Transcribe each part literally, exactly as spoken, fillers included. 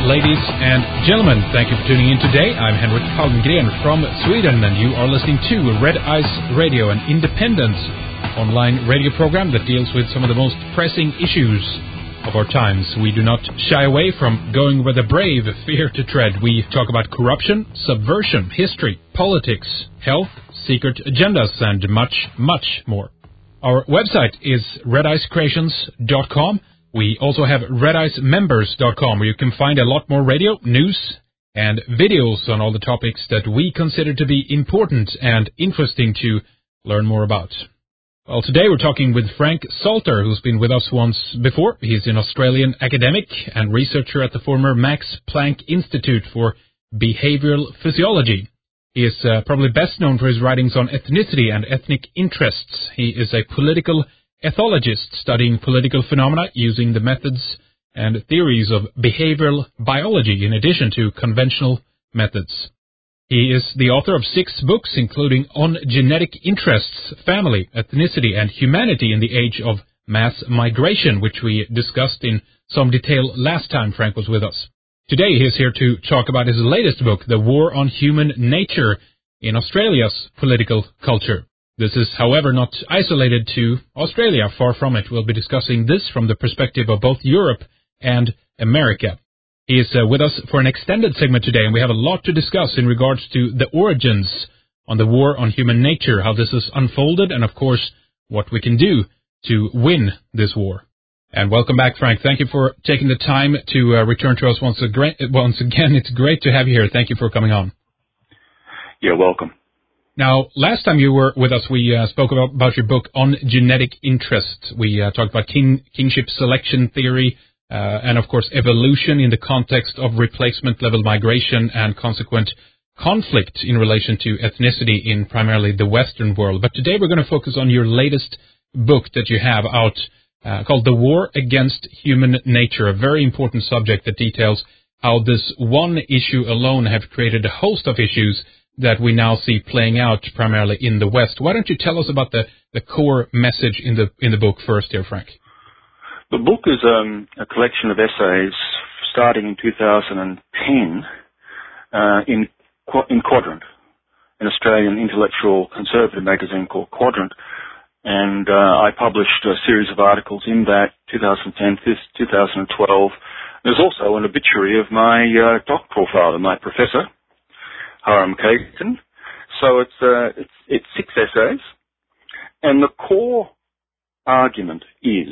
Ladies and gentlemen, thank you for tuning in today. I'm Henrik Palmgren from Sweden, and you are listening to Red Ice Radio, an independent online radio program that deals with some of the most pressing issues of our times. We do not shy away from going where the brave fear to tread. We talk about corruption, subversion, history, politics, health, secret agendas, and much, much more. Our website is red ice creations dot com. We also have red ice members dot com, where you can find a lot more radio, news, and videos on all the topics that we consider to be important and interesting to learn more about. Well, today we're talking with Frank Salter, who's been with us once before. He's an Australian academic and researcher at the former Max Planck Institute for Behavioral Physiology. He is uh, probably best known for his writings on ethnicity and ethnic interests. He is a political ethologist studying political phenomena using the methods and theories of behavioral biology in addition to conventional methods. He is the author of six books, including On Genetic Interests, Family, Ethnicity, and Humanity in the Age of Mass Migration, which we discussed in some detail last time Frank was with us. Today he is here to talk about his latest book, The War on Human Nature in Australia's Political Culture. This is, however, not isolated to Australia. Far from it. We'll be discussing this from the perspective of both Europe and America. He is uh, with us for an extended segment today, and we have a lot to discuss in regards to the origins on the war on human nature, how this has unfolded, and, of course, what we can do to win this war. And welcome back, Frank. Thank you for taking the time to uh, return to us once, ag- once again. It's great to have you here. Thank you for coming on. You're welcome. Now, last time you were with us, we uh, spoke about, about your book On Genetic Interests. We uh, talked about kin- kinship selection theory, Uh, and, of course, evolution in the context of replacement-level migration and consequent conflict in relation to ethnicity in primarily the Western world. But today we're going to focus on your latest book that you have out uh, called The War Against Human Nature, a very important subject that details how this one issue alone have created a host of issues that we now see playing out primarily in the West. Why don't you tell us about the, the core message in the in the book first here, Frank? The book is um, a collection of essays starting in two thousand ten uh, in in Quadrant, an Australian intellectual conservative magazine called Quadrant, and uh, I published a series of articles in that two thousand ten to two thousand twelve. There's also an obituary of my uh, doctoral father, my professor, Hiram Caton. So it's, uh, it's it's six essays, and the core argument is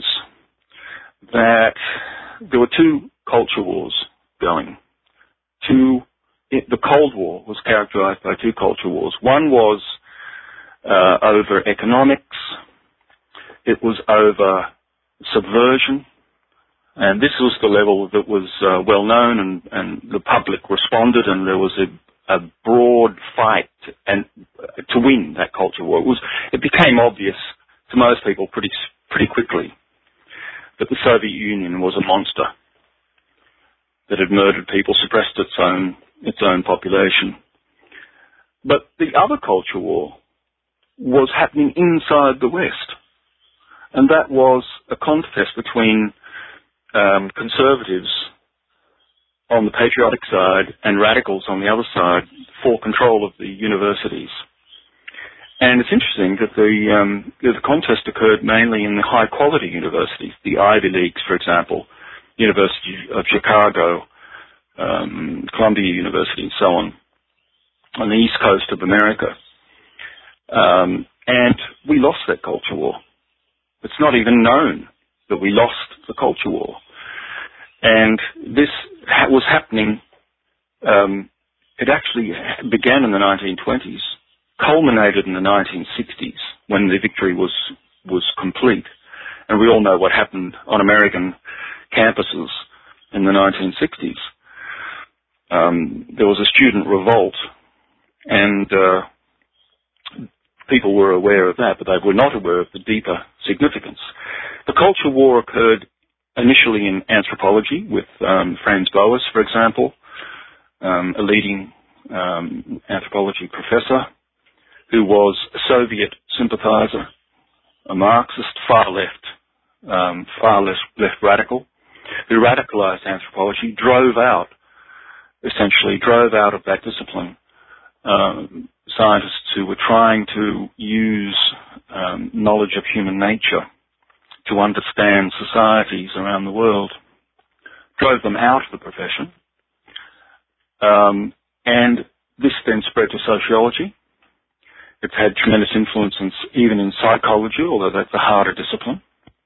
that there were two culture wars going. Two, it, the Cold War was characterized by two culture wars. One was uh, over economics. It was over subversion. And this was the level that was uh, well known, and, and the public responded, and there was a, a broad fight and uh, to win that culture war. It was, it became obvious to most people pretty pretty quickly that the Soviet Union was a monster that had murdered people, suppressed its own its own population. But the other culture war was happening inside the West, and that was a contest between um, conservatives on the patriotic side and radicals on the other side for control of the universities. And it's interesting that the, um, the contest occurred mainly in the high-quality universities, the Ivy Leagues, for example, University of Chicago, um, Columbia University, and so on, on the east coast of America. Um, and we lost that culture war. It's not even known that we lost the culture war. And this ha- was happening, um, it actually began in the nineteen twenties, culminated in the nineteen sixties when the victory was was complete. And we all know what happened on American campuses in the nineteen sixties. Um, there was a student revolt, and uh, people were aware of that, but they were not aware of the deeper significance. The culture war occurred initially in anthropology with um, Franz Boas, for example, um, a leading um, anthropology professor, who was a Soviet sympathizer, a Marxist, far left, um, far left, left radical, who radicalized anthropology, drove out essentially drove out of that discipline um, scientists who were trying to use um, knowledge of human nature to understand societies around the world, drove them out of the profession. Um, and this then spread to sociology. It's had tremendous influence in, even in psychology, although that's a harder discipline.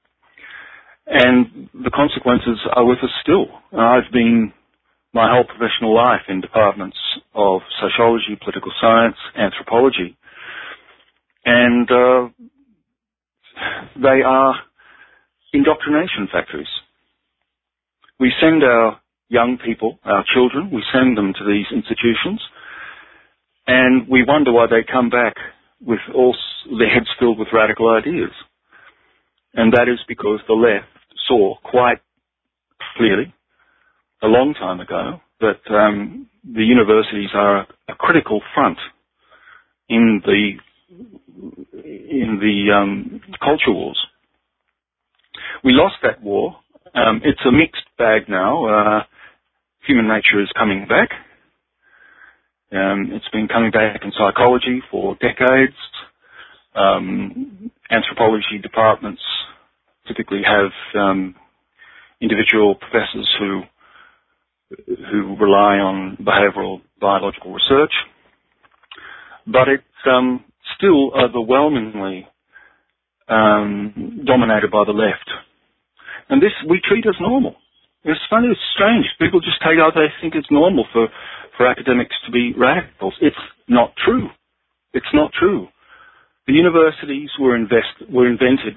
And the consequences are with us still. I've been my whole professional life in departments of sociology, political science, anthropology, and uh, they are indoctrination factories. We send our young people, our children, we send them to these institutions, and we wonder why they come back with all their heads filled with radical ideas. And that is because the left saw quite clearly, a long time ago, that um, the universities are a, a critical front in the in the um, culture wars. We lost that war. Um, it's a mixed bag now. Uh, human nature is coming back. Um, it's been coming back in psychology for decades. Um, anthropology departments typically have um, individual professors who who rely on behavioural biological research, but it's um, still overwhelmingly um, dominated by the left. And this we treat as normal. It's funny, it's strange. People just take out, they think it's normal for, for academics to be radicals. It's not true. It's not true. The universities were, invest, were invented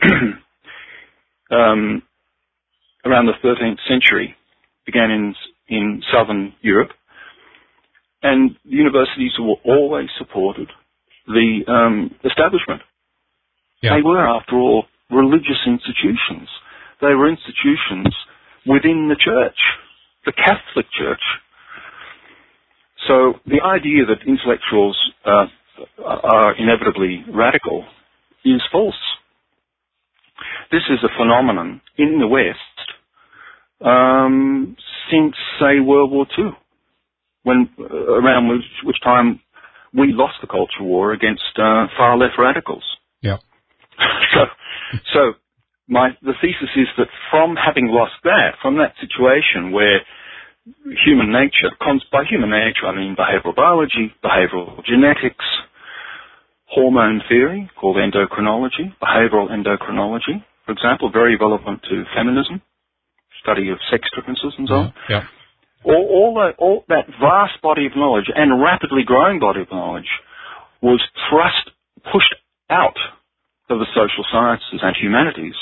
um, around the thirteenth century, began in, in southern Europe, and the universities were always supported the um, establishment. Yeah. They were, after all, religious institutions. They were institutions within the church, the Catholic Church. So the idea that intellectuals uh, are inevitably radical is false. This is a phenomenon in the West um, since, say, World War Two, when uh, around which, which time we lost the culture war against uh, far left radicals. Yeah. so, so my the thesis is that from having lost that, from that situation where human nature, by human nature I mean behavioural biology, behavioural genetics, hormone theory called endocrinology, behavioural endocrinology, for example, very relevant to feminism, study of sex differences and so on. Yeah. yeah. All, all, that, all that vast body of knowledge and rapidly growing body of knowledge was thrust, pushed out of the social sciences and humanities.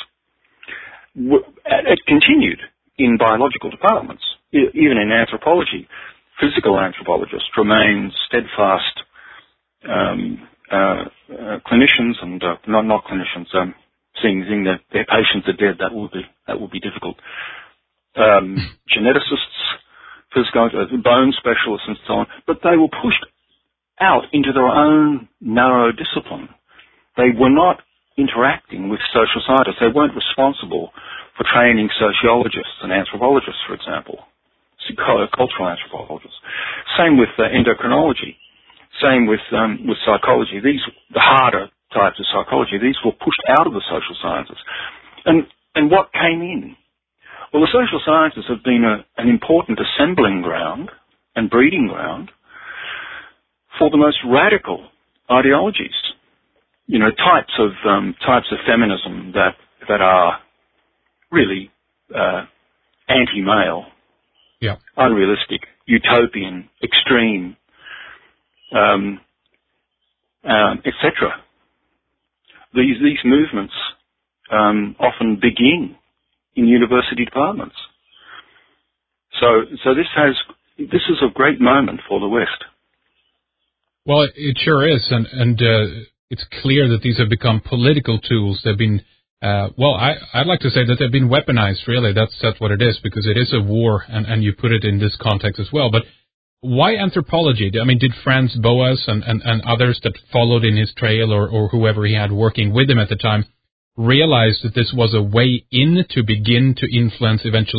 It continued in biological departments, even in anthropology. Physical anthropologists remain steadfast um, uh, uh, clinicians and uh, not not clinicians, um, seeing, seeing that their patients are dead. That would be that would be difficult. Um, geneticists, physical uh, bone specialists, and so on. But they were pushed out into their own narrow discipline. They were not interacting with social scientists. They weren't responsible for training sociologists and anthropologists, for example, cultural anthropologists. Same with uh, endocrinology. Same with um, with psychology. These, the harder types of psychology, these were pushed out of the social sciences. And and what came in? Well, the social sciences have been a, an important assembling ground and breeding ground for the most radical ideologies. You know, types of um, types of feminism that that are really uh, anti-male, yeah. unrealistic, utopian, extreme, um, um, et cetera. These these movements um, often begin in university departments. So so this has this is a great moment for the West. Well, it sure is, and and. Uh It's clear that these have become political tools. They've been, uh, well, I, I'd like to say that they've been weaponized, really. That's that's what it is, because it is a war, and, and you put it in this context as well. But why anthropology? I mean, did Franz Boas and, and, and others that followed in his trail, or, or whoever he had working with him at the time, realize that this was a way in to begin to influence eventually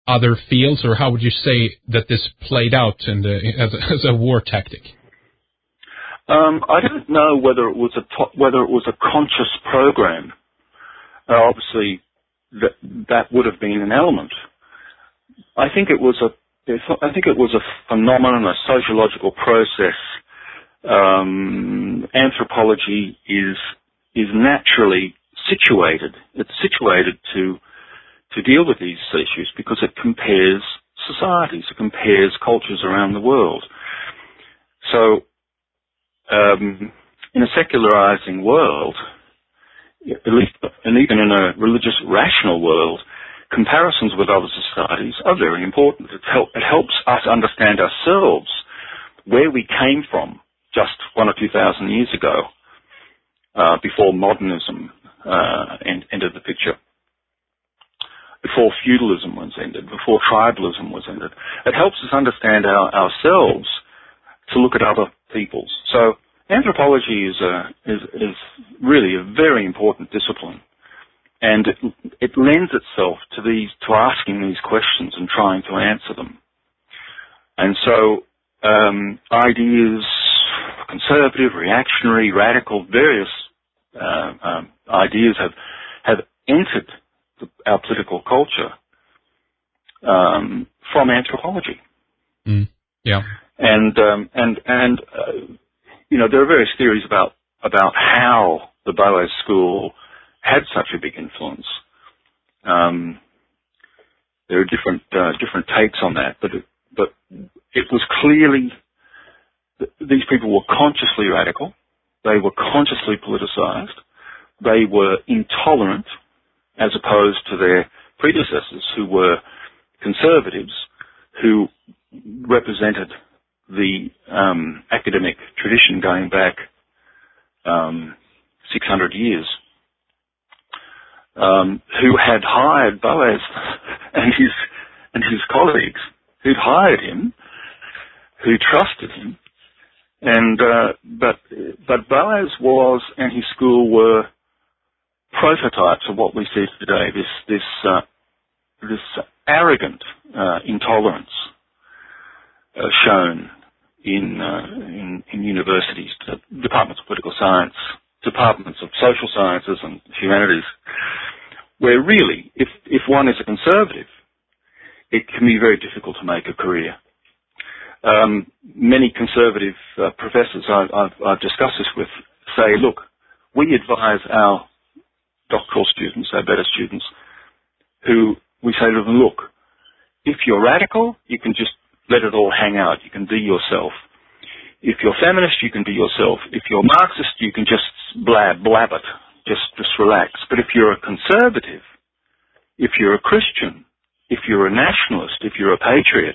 other fields, or how would you say that this played out in the, as, a, as a war tactic? Um, I don't know whether it was a to- whether it was a conscious program. Uh, obviously, that that would have been an element. I think it was a I think it was a phenomenon, a sociological process. Um, anthropology is is naturally situated. It's situated to to deal with these issues because it compares societies, it compares cultures around the world. So, um, in a secularizing world, at least, and even in a religious rational world, comparisons with other societies are very important. It, help, it helps us understand ourselves, where we came from just one or two thousand years ago, uh, before modernism uh, entered the picture, before feudalism was ended, before tribalism was ended. It helps us understand our, ourselves to look at other peoples. So anthropology is, a, is, is really a very important discipline, and it, it lends itself to these to asking these questions and trying to answer them. And so um, ideas, conservative, reactionary, radical, various uh, um, ideas have have entered the, our political culture um, from anthropology. Mm, yeah, and um, and and uh, you know, there are various theories about about how the Boas school had such a big influence. Um, there are different uh, different takes on that, but it, but it was clearly th- these people were consciously radical. They were consciously politicized. They were intolerant, as opposed to their predecessors, who were conservatives, who represented the um, academic tradition going back um, six hundred years, um, who had hired Boas and his and his colleagues, who'd hired him, who trusted him, and uh, but but Boas was and his school were prototypes of what we see today. This this uh, this arrogant uh, intolerance uh, shown in, uh, in in universities, departments of political science, departments of social sciences and humanities, where really, if if one is a conservative, it can be very difficult to make a career. Um, many conservative uh, professors I, I've, I've discussed this with say, look, we advise our doctoral students, our better students, who we say to them, look, if you're radical, you can just let it all hang out. You can be yourself. If you're feminist, you can be yourself. If you're Marxist, you can just blab, blab it. Just, just relax. But if you're a conservative, if you're a Christian, if you're a nationalist, if you're a patriot,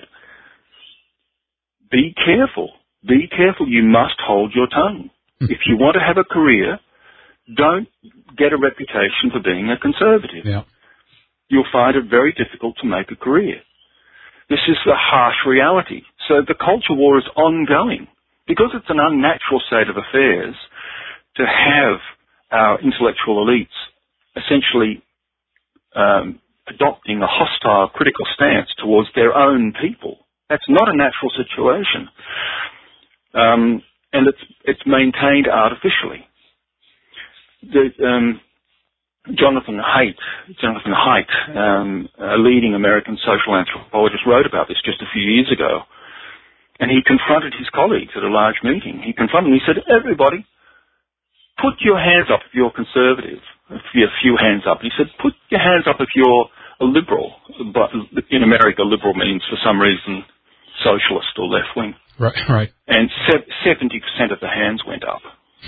be careful. Be careful. You must hold your tongue. If you want to have a career, don't get a reputation for being a conservative. Yeah. You'll find it very difficult to make a career. This is the harsh reality. So the culture war is ongoing because it's an unnatural state of affairs to have our intellectual elites essentially um, adopting a hostile, critical stance towards their own people. That's not a natural situation. Um, and it's, it's maintained artificially. The, um, Jonathan Haidt, Jonathan Haidt, um, a leading American social anthropologist, wrote about this just a few years ago. And he confronted his colleagues at a large meeting. He confronted them. He said, everybody, put your hands up if you're conservative. A few, a few hands up. He said, put your hands up if you're a liberal. But in America, liberal means, for some reason, socialist or left-wing. Right, right. And seventy percent of the hands went up.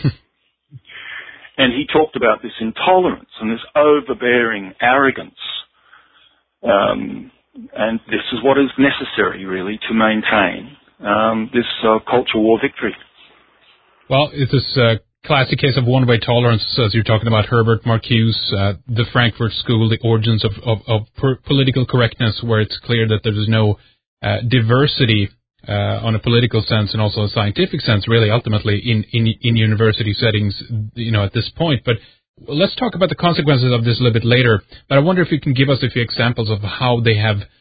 And he talked about this intolerance and this overbearing arrogance. Um, and this is what is necessary, really, to maintain um, this uh, culture war victory. Well, it's this uh, classic case of one-way tolerance, as you're talking about Herbert Marcuse, uh, the Frankfurt School, the origins of, of, of per- political correctness, where it's clear that there is no uh, diversity Uh, on a political sense and also a scientific sense, really, ultimately, in, in in university settings, you know, at this point. But let's talk about the consequences of this a little bit later. But I wonder if you can give us a few examples of how they have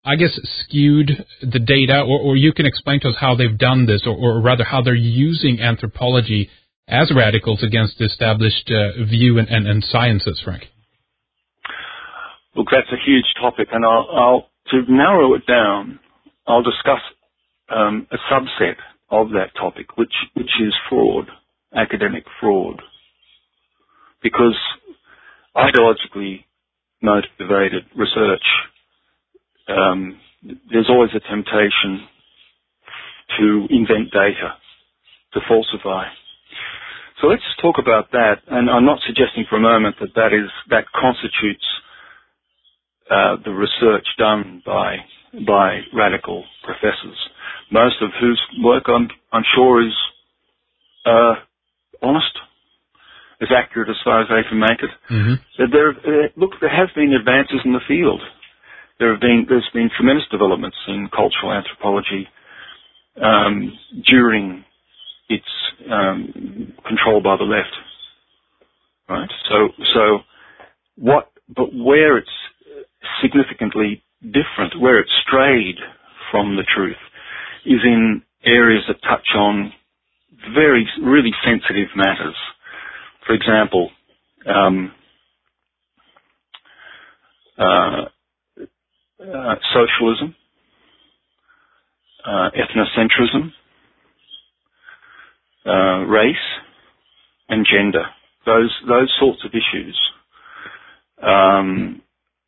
I guess, skewed the data, or, or you can explain to us how they've done this, or, or rather how they're using anthropology as radicals against the established uh, view and, and, and sciences, Frank? Look, that's a huge topic, and I'll, I'll to narrow it down, I'll discuss um, a subset of that topic, which which is fraud, academic fraud, because ideologically motivated research, um, there's always a temptation to invent data, to falsify. So let's talk about that, and I'm not suggesting for a moment that that is that constitutes uh, the research done by by radical professors, most of whose work I'm, I'm sure is uh, honest, as accurate as far as they can make it. Mm-hmm. There, uh, look, there have been advances in the field. There have been there's been tremendous developments in cultural anthropology um, during its um, control by the left, right? So, so what? But where it's significantly different, where it's strayed from the truth, is in areas that touch on very, really sensitive matters. For example, um, uh, uh, socialism, uh, ethnocentrism, uh, race, and gender. Those those sorts of issues um,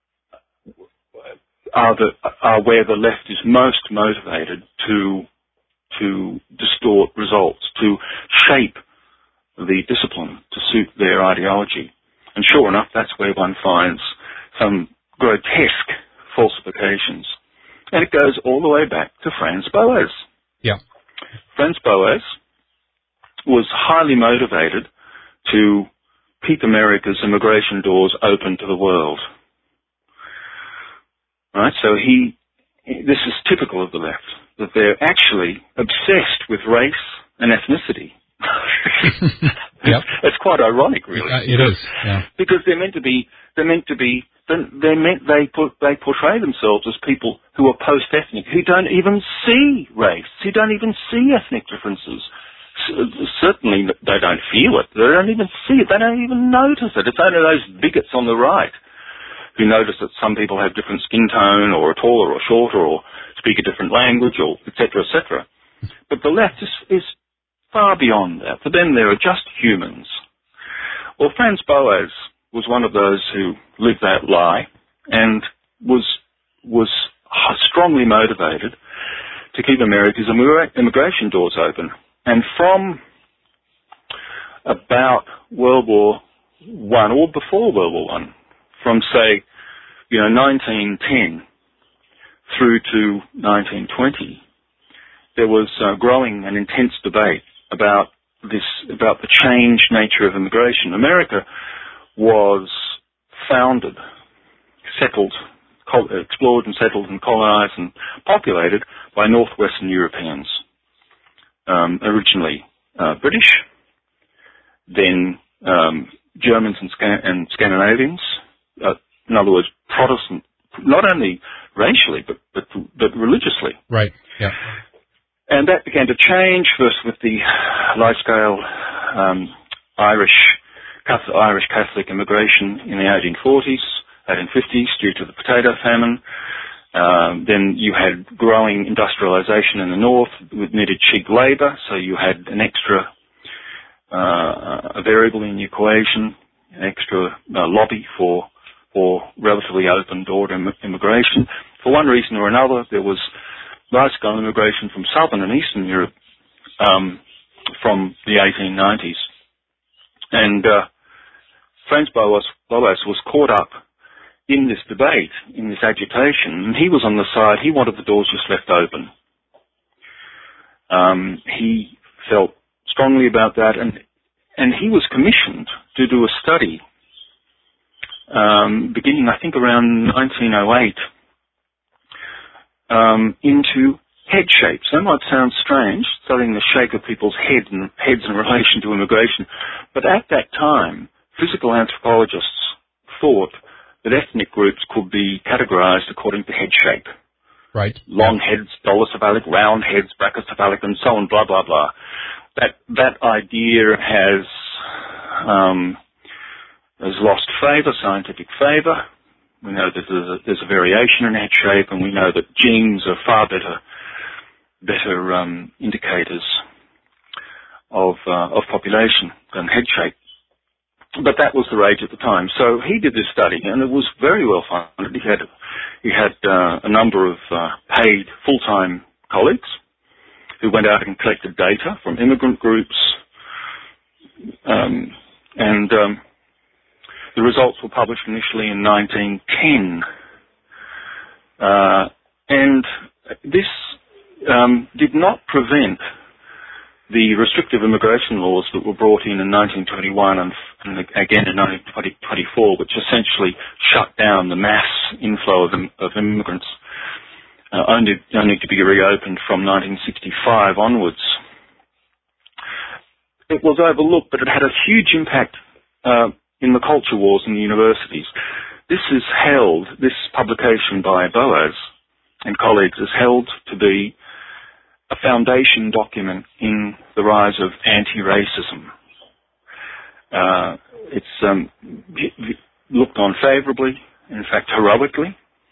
are the are where the left is most motivated to to distort results, to shape the discipline to suit their ideology. And sure enough, that's where one finds some grotesque falsifications. And it goes all the way back to Franz Boas. Yeah. Franz Boas was highly motivated to keep America's immigration doors open to the world. Right? So he, this is typical of the left, that they're actually obsessed with race and ethnicity. Yep. It's quite ironic, really. Uh, it is, yeah. Because they're meant to be, they're meant to be, they're meant, they put, they portray themselves as people who are post-ethnic, who don't even see race, who don't even see ethnic differences. Certainly they don't feel it. They don't even see it. They don't even notice it. It's only those bigots on the right who notice that some people have different skin tone, or are taller or shorter, or speak a different language, or et cetera, et cetera. But the left is, is far beyond that. For them, there are just humans. Well, Franz Boas was one of those who lived that lie and was was strongly motivated to keep America's immigration doors open. And from about World War One, or before World War One, from say, you know, nineteen ten through to nineteen twenty, there was uh, growing and intense debate about this, about the changed nature of immigration. America was founded, settled, explored and settled and colonized and populated by northwestern Europeans. Um, originally uh, British, then um, Germans and, Scan- and Scandinavians. Uh, in other words, Protestant, not only racially but but, but religiously. Right. Yeah. And that began to change first with the large-scale um, Irish Catholic, Irish Catholic immigration in the eighteen forties, eighteen fifties, due to the potato famine. Um, then you had growing industrialization in the north with needed cheap labor, so you had an extra uh, a variable in the equation, an extra uh, lobby for for relatively open-doored im- immigration. For one reason or another, there was large-scale immigration from southern and eastern Europe um, from the eighteen nineties. And uh, Franz Boas, Boas was caught up in this debate, in this agitation, and he was on the side, he wanted the doors just left open. Um, he felt strongly about that, and and he was commissioned to do a study um, beginning, I think, around nineteen oh eight, um, into head shapes. That might sound strange, studying the shape of people's head and heads in relation to immigration, but at that time, physical anthropologists thought that ethnic groups could be categorized according to head shape. Right. Long yeah. heads, dolichocephalic, round heads, brachycephalic, and so on, blah, blah, blah. That, that idea has, um, has lost favour, scientific favour. We know that there's a, there's a variation in head shape, and we know that genes are far better, better um, indicators of uh, of population than head shape. But that was the rage at the time. So he did this study, and it was very well funded. He had he had uh, a number of uh, paid full-time colleagues who went out and collected data from immigrant groups, um, and um, the results were published initially in nineteen ten. Uh, and this um, did not prevent the restrictive immigration laws that were brought in in nineteen twenty-one and, and again in nineteen twenty-four, which essentially shut down the mass inflow of, of immigrants, uh, only, only to be reopened from nineteen sixty-five onwards. It was overlooked, but it had a huge impact uh, in the culture wars in the universities. This is held, this publication by Boas and colleagues is held to be a foundation document in the rise of anti-racism. Uh, it's um, looked on favourably, in fact heroically,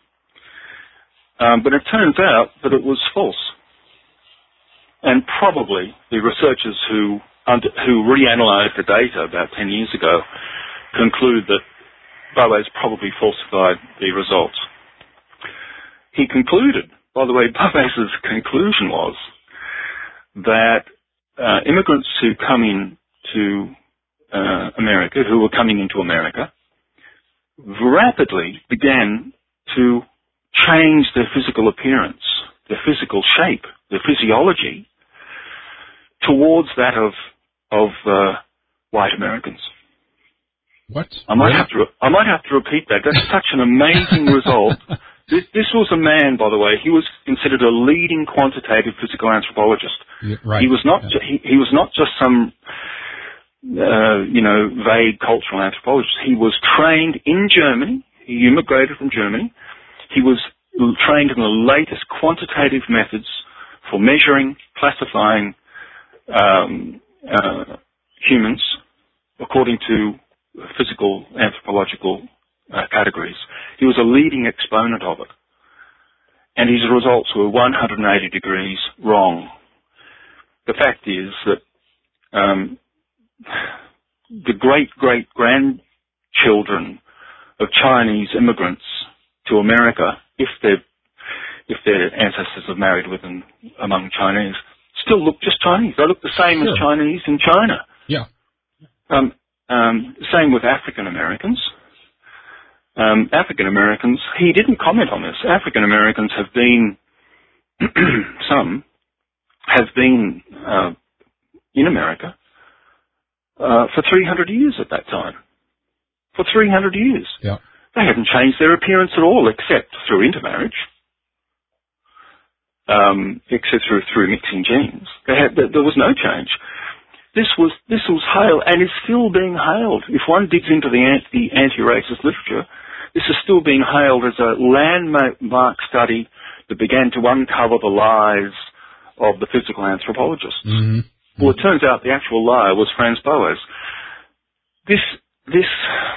um, but it turns out that it was false. And probably the researchers who under, who reanalyzed the data about ten years ago conclude that Boas probably falsified the results. He concluded, by the way, Boas's conclusion was that uh, immigrants who come in to uh, America, who were coming into America, rapidly began to change their physical appearance, their physical shape, their physiology towards that of of uh, white Americans. What? I might really? have to. I might have to repeat that. That's such an amazing result. This, this was a man, by the way. He was considered a leading quantitative physical anthropologist. Yeah, right. He was not. Yeah. Ju- he, he was not just some, uh, you know, vague cultural anthropologist. He was trained in Germany. He immigrated from Germany. He was trained in the latest quantitative methods for measuring, classifying um, uh, humans according to physical anthropological uh, categories. He was a leading exponent of it. And his results were one hundred eighty degrees wrong. The fact is that um, the great-great-grandchildren of Chinese immigrants to America, if their if their ancestors are married with them among Chinese, still look just Chinese. They look the same Sure. as Chinese in China. Yeah. Um, um, same with African Americans. Um, African Americans, he didn't comment on this. African Americans have been, some, have been uh, in America uh, for three hundred years at that time. For three hundred years. Yeah. They hadn't changed their appearance at all, except through intermarriage, um, except through, through mixing genes. They had, there was no change. This was this was hailed, and is still being hailed. If one digs into the, anti, the anti-racist literature, this is still being hailed as a landmark study that began to uncover the lies of the physical anthropologists. Mm-hmm. Well, it turns out the actual liar was Franz Boas. This this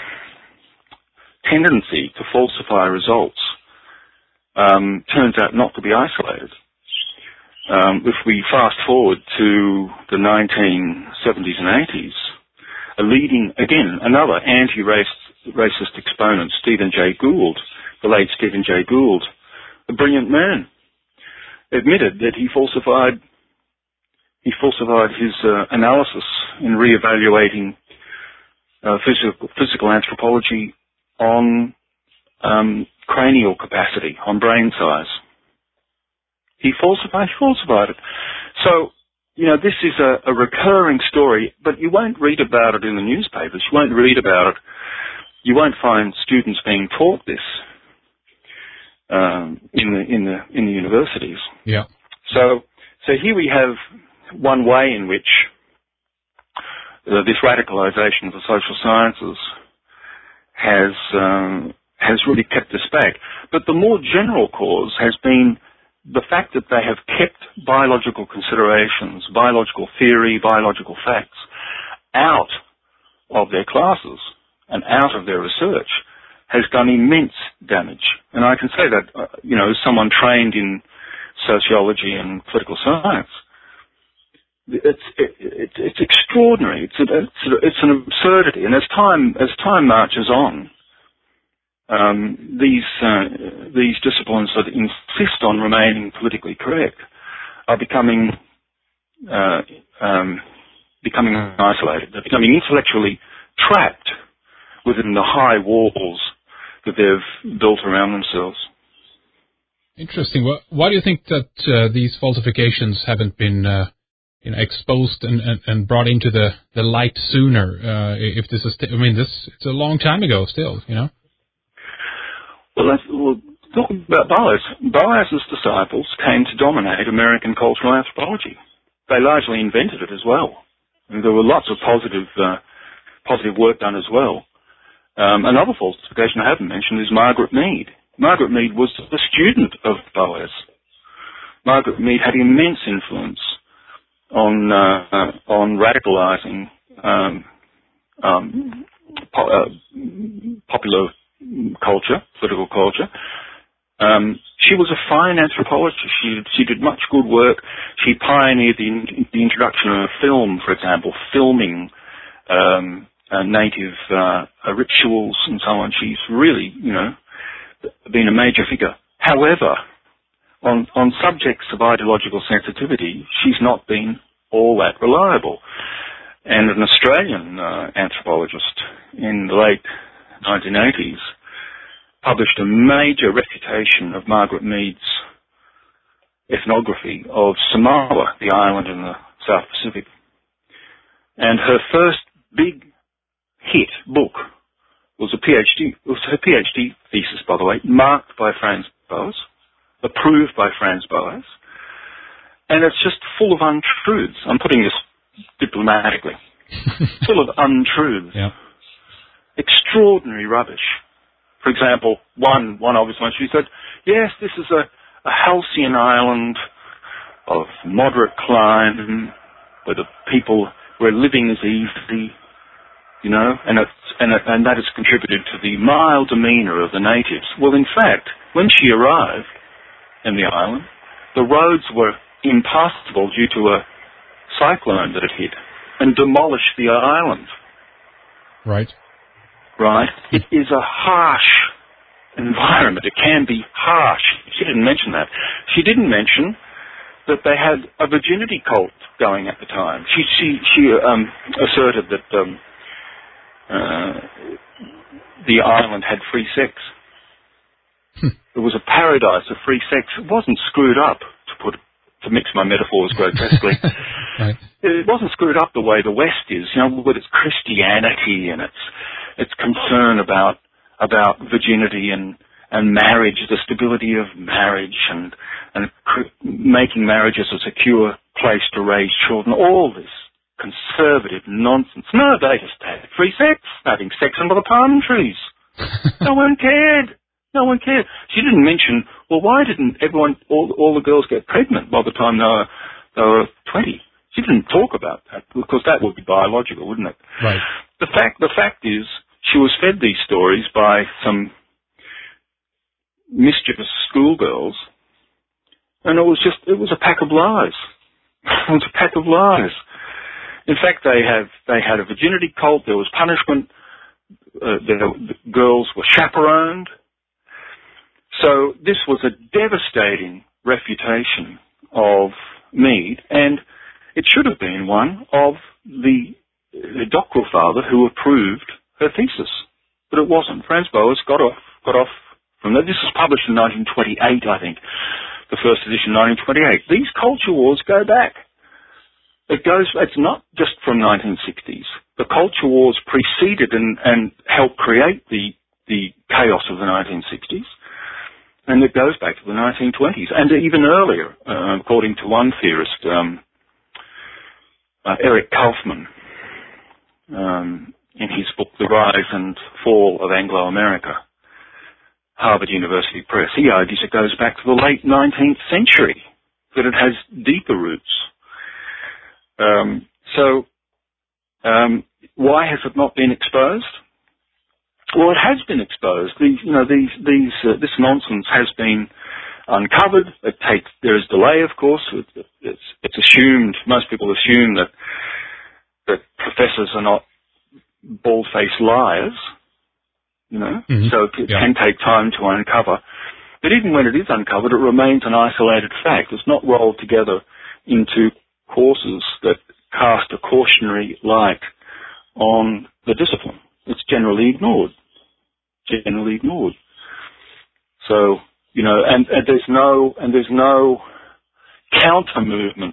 tendency to falsify results um, turns out not to be isolated. Um, if we fast forward to the nineteen seventies and eighties, a leading, again, another anti-racist exponent, Stephen Jay Gould, the late Stephen Jay Gould, a brilliant man, admitted that he falsified he falsified his uh, analysis in re-evaluating uh, physical, physical anthropology on um, cranial capacity, on brain size. He falsified, he falsified it. So, you know, this is a, a recurring story, but you won't read about it in the newspapers. You won't read about it. You won't find students being taught this um, in the in the in the universities. Yeah. So, so here we have one way in which uh, this radicalization of the social sciences has um, has really kept us back. But the more general cause has been the fact that they have kept biological considerations, biological theory, biological facts out of their classes and out of their research has done immense damage. And I can say that, uh, you know, as someone trained in sociology and political science, it's it, it, it's extraordinary. It's, a, it's, a, it's an absurdity. And as time as time marches on, um, these uh, these disciplines that insist on remaining politically correct are becoming uh, um, becoming isolated. They're becoming intellectually trapped within the high walls that they've built around themselves. Interesting. Well, why do you think that uh, these falsifications haven't been uh, you know, exposed and, and, and brought into the, the light sooner? Uh, if this is, st- I mean, this it's a long time ago still, you know. Well, let's well, talk about Boas. Boas's disciples came to dominate American cultural anthropology. They largely invented it as well. And there were lots of positive uh, positive work done as well. Um, another falsification I haven't mentioned is Margaret Mead. Margaret Mead was a student of Boas. Margaret Mead had immense influence on uh, on radicalising um, um, po- uh, popular culture, political culture. Um, she was a fine anthropologist. She she did much good work. She pioneered the, the introduction of film, for example, filming um, uh, native uh, rituals and so on. She's really, you know, been a major figure. However, on on subjects of ideological sensitivity, she's not been all that reliable. And an Australian uh, anthropologist in the late nineteen eighties published a major refutation of Margaret Mead's ethnography of Samoa, the island in the South Pacific. And her first big hit book was a PhD, it was her PhD thesis, by the way, marked by Franz Boas, approved by Franz Boas, and it's just full of untruths. I'm putting this diplomatically. Full of untruths. Yeah. Extraordinary rubbish. For example, one one obvious one, she said, yes, this is a, a halcyon island of moderate climate where the people, where living is easy, you know, and it's, and, it, and that has contributed to the mild demeanour of the natives. Well, in fact, when she arrived in the island, the roads were impassable due to a cyclone that had hit and demolished the island. Right. Right? It is a harsh environment. It can be harsh. She didn't mention that. She didn't mention that they had a virginity cult going at the time. She she she um, asserted that um, uh, the island had free sex. It was a paradise of free sex. It wasn't screwed up, to put to mix my metaphors grotesquely. Right. It wasn't screwed up the way the West is, you know, with its Christianity and its its concern about about virginity and and marriage, the stability of marriage, and and cr- making marriage as a secure place to raise children. All this conservative nonsense. No, they just had free sex, having sex under the palm trees. No one cared. No one cared. She didn't mention, well, why didn't everyone, all, all the girls get pregnant by the time they were, they were twenty? She didn't talk about that, because that would be biological, wouldn't it? Right. The fact, the fact is, she was fed these stories by some mischievous schoolgirls, and it was just, it was a pack of lies. It was a pack of lies. In fact, they have, they had a virginity cult, there was punishment, uh, the, the girls were chaperoned. So this was a devastating refutation of Mead, and it should have been one of the, the doctoral father who approved her thesis, but it wasn't. Franz Boas got off, got off from that. This was published in nineteen twenty-eight, I think, the first edition, nineteen twenty-eight. These culture wars go back. It goes. It's not just from nineteen sixties. The culture wars preceded and, and helped create the the chaos of the nineteen sixties. And it goes back to the nineteen twenties, and even earlier, uh, according to one theorist, um, uh, Eric Kaufmann, um, in his book The Rise and Fall of Anglo-America, Harvard University Press. He argues it goes back to the late nineteenth century, that it has deeper roots. Um, so, um, why has it not been exposed? Well, it has been exposed. These, you know, these, these, uh, this nonsense has been uncovered. It takes, there is delay, of course. It, it's, it's assumed, most people assume that, that professors are not bald-faced liars, you know, mm-hmm. so it yeah. can take time to uncover. But even when it is uncovered, it remains an isolated fact. It's not rolled together into courses that cast a cautionary light on the discipline. It's generally ignored. Generally ignored. So, you know, and, and there's no, and there's no counter movement,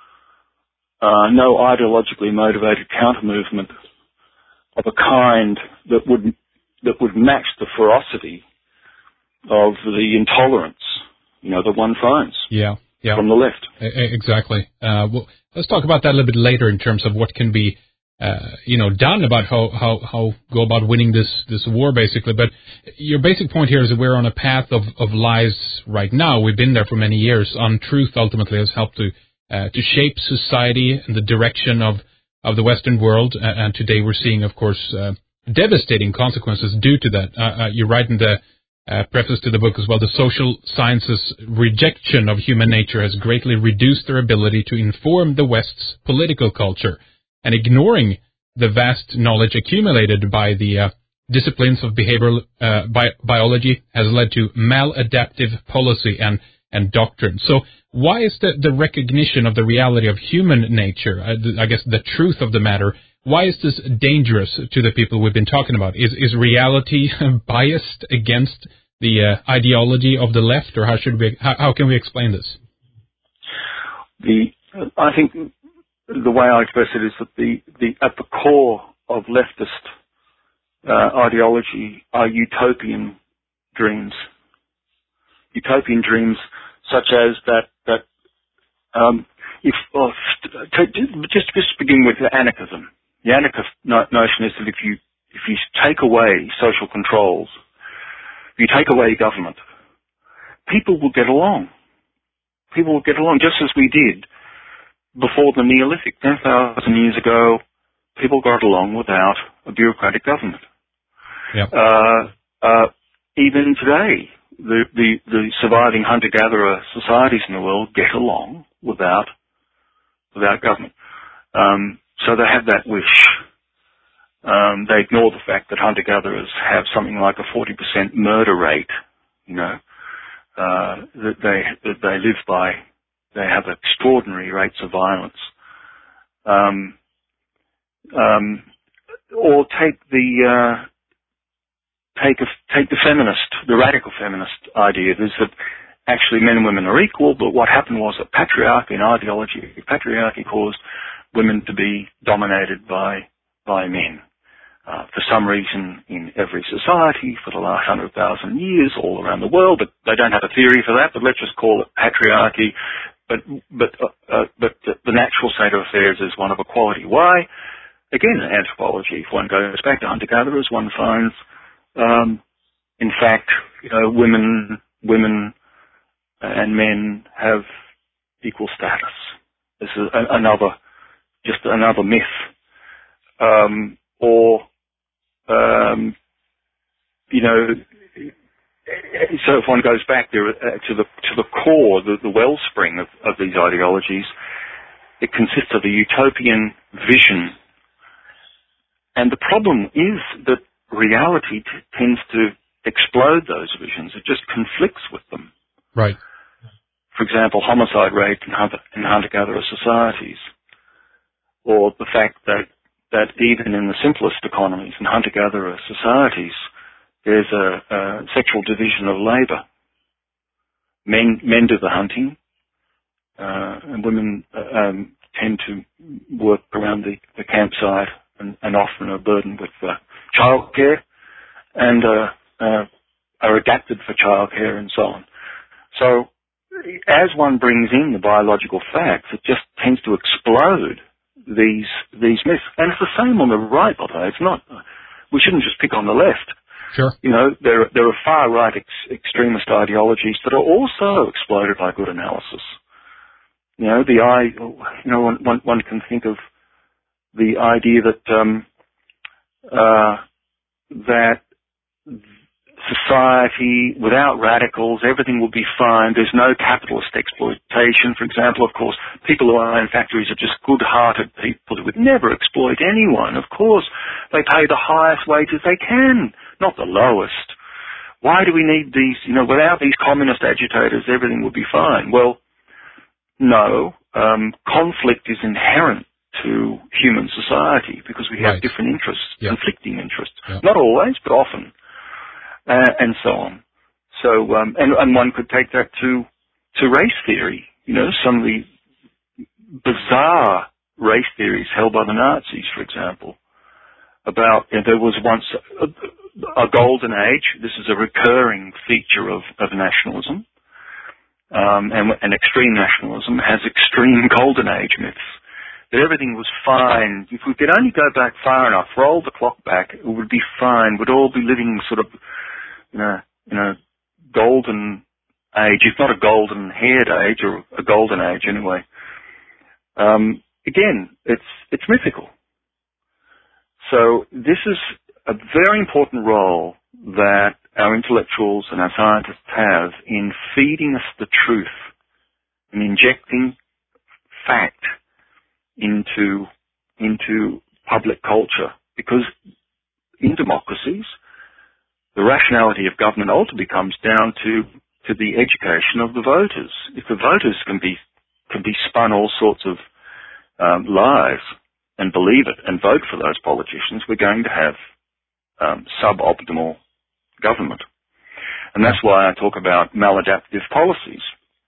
uh, no ideologically motivated counter movement of a kind that would, that would match the ferocity of the intolerance, you know, that one finds. Yeah. Yeah. From the left. Exactly. Uh, well, let's talk about that a little bit later in terms of what can be, uh, you know, done about how, how, how go about winning this, this war, basically. But your basic point here is that we're on a path of, of lies right now. We've been there for many years. Untruth ultimately has helped to, uh, to shape society and the direction of, of the Western world. Uh, and today we're seeing, of course, uh, devastating consequences due to that. Uh, uh, you write in the Uh, preface to the book as well, the social sciences' rejection of human nature has greatly reduced their ability to inform the West's political culture, and ignoring the vast knowledge accumulated by the uh, disciplines of behavioral uh, bi- biology has led to maladaptive policy and, and doctrine. So why is the, the recognition of the reality of human nature, uh, the, I guess the truth of the matter, why is this dangerous to the people we've been talking about? Is is reality biased against the uh, ideology of the left, or how should we? How, how can we explain this? The I think the way I express it is that the, the at the core of leftist uh, ideology are utopian dreams. Utopian dreams such as that that um, if oh, just just begin with anarchism. The anarchist notion is that if you if you take away social controls, if you take away government, people will get along. People will get along just as we did before the Neolithic. ten thousand years ago, people got along without a bureaucratic government. Yep. Uh, uh, even today, the, the, the surviving hunter-gatherer societies in the world get along without without government. Um, So they have that wish. Um, they ignore the fact that hunter-gatherers have something like a forty percent murder rate, you know, uh, that they, that they live by. They have extraordinary rates of violence. Um, um, or take the, uh, take a, take the feminist, the radical feminist idea is that actually men and women are equal, but what happened was that patriarchy and ideology, patriarchy caused women to be dominated by by men. Uh, for some reason in every society for the last hundred thousand years all around the world, but they don't have a theory for that, but let's just call it patriarchy. But but uh, uh, but the natural state of affairs is one of equality. Why? Again, anthropology. If one goes back to hunter-gatherers, one finds, um, in fact, you know, women women and men have equal status. This is a, another just another myth. Um, or, um, you know, so if one goes back there uh, to the to the core, the, the wellspring of, of these ideologies, it consists of a utopian vision. And the problem is that reality t- tends to explode those visions. It just conflicts with them. Right. For example, homicide rate in, hunter, in hunter-gatherer societies. Or the fact that, that even in the simplest economies, in hunter-gatherer societies, there's a, a sexual division of labour. Men, men do the hunting, uh, and women uh, um, tend to work around the, the campsite and, and often are burdened with uh, childcare and uh, uh, are adapted for childcare and so on. So as one brings in the biological facts, it just tends to explode these these myths. And it's the same on the right, by the way. It's not, we shouldn't just pick on the left. Sure. You know, there, there are far-right ex- extremist ideologies that are also exploited by good analysis. You know, the I, you know, one, one, one can think of the idea that, um, uh, that society, without radicals, everything will be fine. There's no capitalist exploitation, for example. Of course, people who own factories are just good-hearted people who would never exploit anyone. Of course, they pay the highest wages they can, not the lowest. Why do we need these, you know, without these communist agitators, everything would be fine? Well, no. Um, conflict is inherent to human society because we have right. different interests, yeah. conflicting interests. Yeah. Not always, but often. Uh, and so on. So, um, and, and one could take that to, to race theory. You know, some of the bizarre race theories held by the Nazis, for example, about, you know, there was once a, a golden age. This is a recurring feature of, of nationalism. Um, and, and extreme nationalism has extreme golden age myths. That everything was fine. If we could only go back far enough, roll the clock back, it would be fine. We'd all be living sort of in a, in a golden age, if not a golden-haired age, or a golden age anyway. Um, again, it's it's mythical. So this is a very important role that our intellectuals and our scientists have in feeding us the truth and injecting fact into into public culture. Because in democracies, the rationality of government ultimately comes down to, to the education of the voters. If the voters can be can be spun all sorts of um, lies and believe it and vote for those politicians, we're going to have um, suboptimal government. And that's why I talk about maladaptive policies.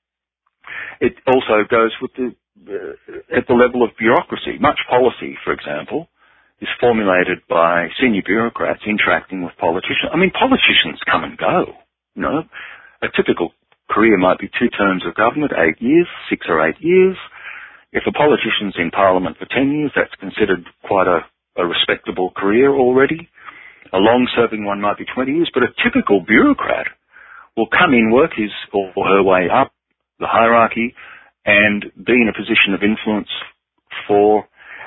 It also goes with the uh, at the level of bureaucracy. Much policy, for example, is formulated by senior bureaucrats interacting with politicians. I mean, politicians come and go, you know. A typical career might be two terms of government, eight years, six or eight years. If a politician's in Parliament for ten years, that's considered quite a, a respectable career already. A long-serving one might be twenty years, but a typical bureaucrat will come in, work his or her way up the hierarchy, and be in a position of influence for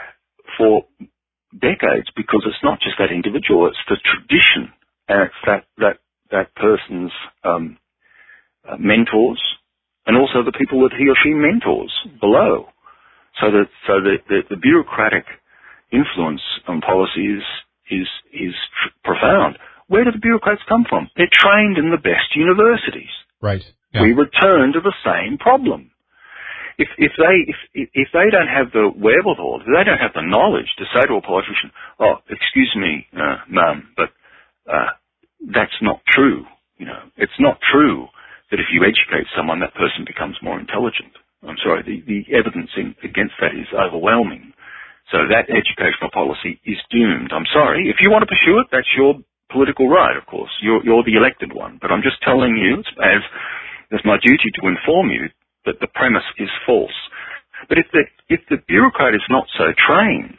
for decades, because it's not just that individual, it's the tradition, and it's that that that person's um, uh, mentors, and also the people that he or she mentors below. So that so that the, the bureaucratic influence on policy is is is tr- profound. Where do the bureaucrats come from? They're trained in the best universities. Right. Yeah. We return to the same problem. If, if they if if they don't have the wherewithal, if they don't have the knowledge to say to a politician, "Oh, excuse me, uh, ma'am, but uh, that's not true." You know, it's not true that if you educate someone, that person becomes more intelligent. I'm sorry, the, the evidence in, against that is overwhelming. So that educational policy is doomed. I'm sorry. If you want to pursue it, that's your political right, of course. You're, you're the elected one. But I'm just telling you, as it's my duty to inform you, that the premise is false. But if the if the bureaucrat is not so trained,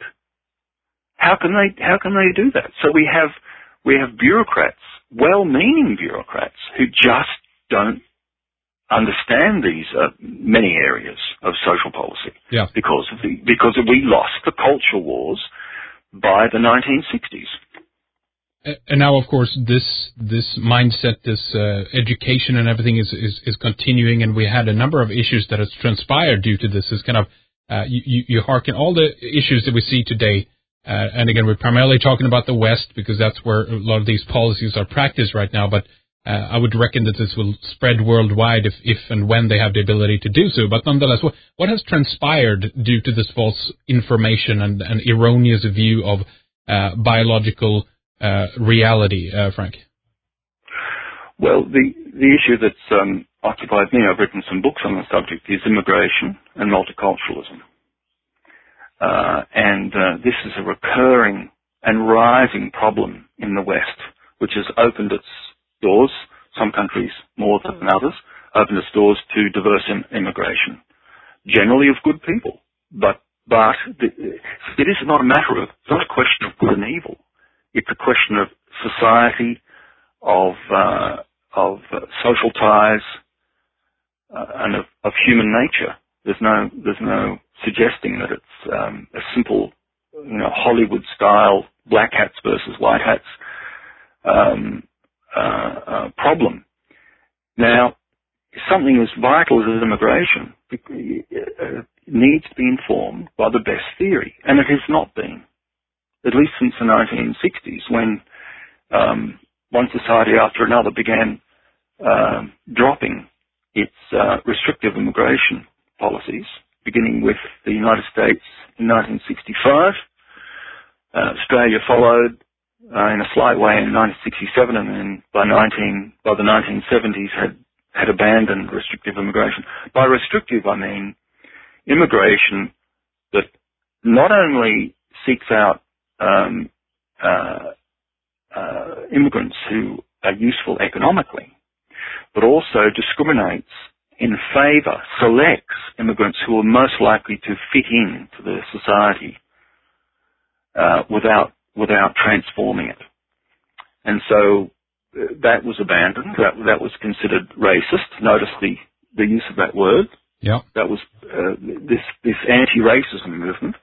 how can they how can they do that? So we have we have bureaucrats, well-meaning bureaucrats, who just don't understand these uh, many areas of social policy. Yeah. Because of the because we lost the culture wars by the nineteen sixties. And now, of course, this this mindset, this uh, education and everything is, is, is continuing, and we had a number of issues that has transpired due to this. Is kind of uh, you, you hearken all the issues that we see today, uh, and again, we're primarily talking about the West because that's where a lot of these policies are practiced right now. But uh, I would reckon that this will spread worldwide if, if and when they have the ability to do so. But nonetheless, what, what has transpired due to this false information and an erroneous view of uh, biological Uh, reality, uh, Frank? Well, the the issue that's um, occupied me, I've written some books on the subject, is immigration and multiculturalism. Uh, and uh, this is a recurring and rising problem in the West, which has opened its doors, some countries more than others, opened its doors to diverse im- immigration, generally of good people. But, but the, it is not a matter of, it's not a question of good and evil. It's a question of society of uh, of uh, social ties uh, and of, of human nature. There's no there's no suggesting that it's um, a simple, you know, Hollywood-style black hats versus white hats um, uh, uh, problem. Now, something as vital as immigration uh, needs to be informed by the best theory, and it has not been, at least since the nineteen sixties, when um, one society after another began uh, dropping its uh, restrictive immigration policies, beginning with the United States in nineteen sixty-five. Uh, Australia followed uh, in a slight way in nineteen sixty-seven, and then by nineteen by the nineteen seventies had had abandoned restrictive immigration. By restrictive, I mean immigration that not only seeks out um, uh, uh, immigrants who are useful economically, but also discriminates in favour, selects immigrants who are most likely to fit in to the society uh, without without transforming it. And so uh, that was abandoned. That, that was considered racist. Notice the, the use of that word. Yeah. That was uh, this this anti-racism movement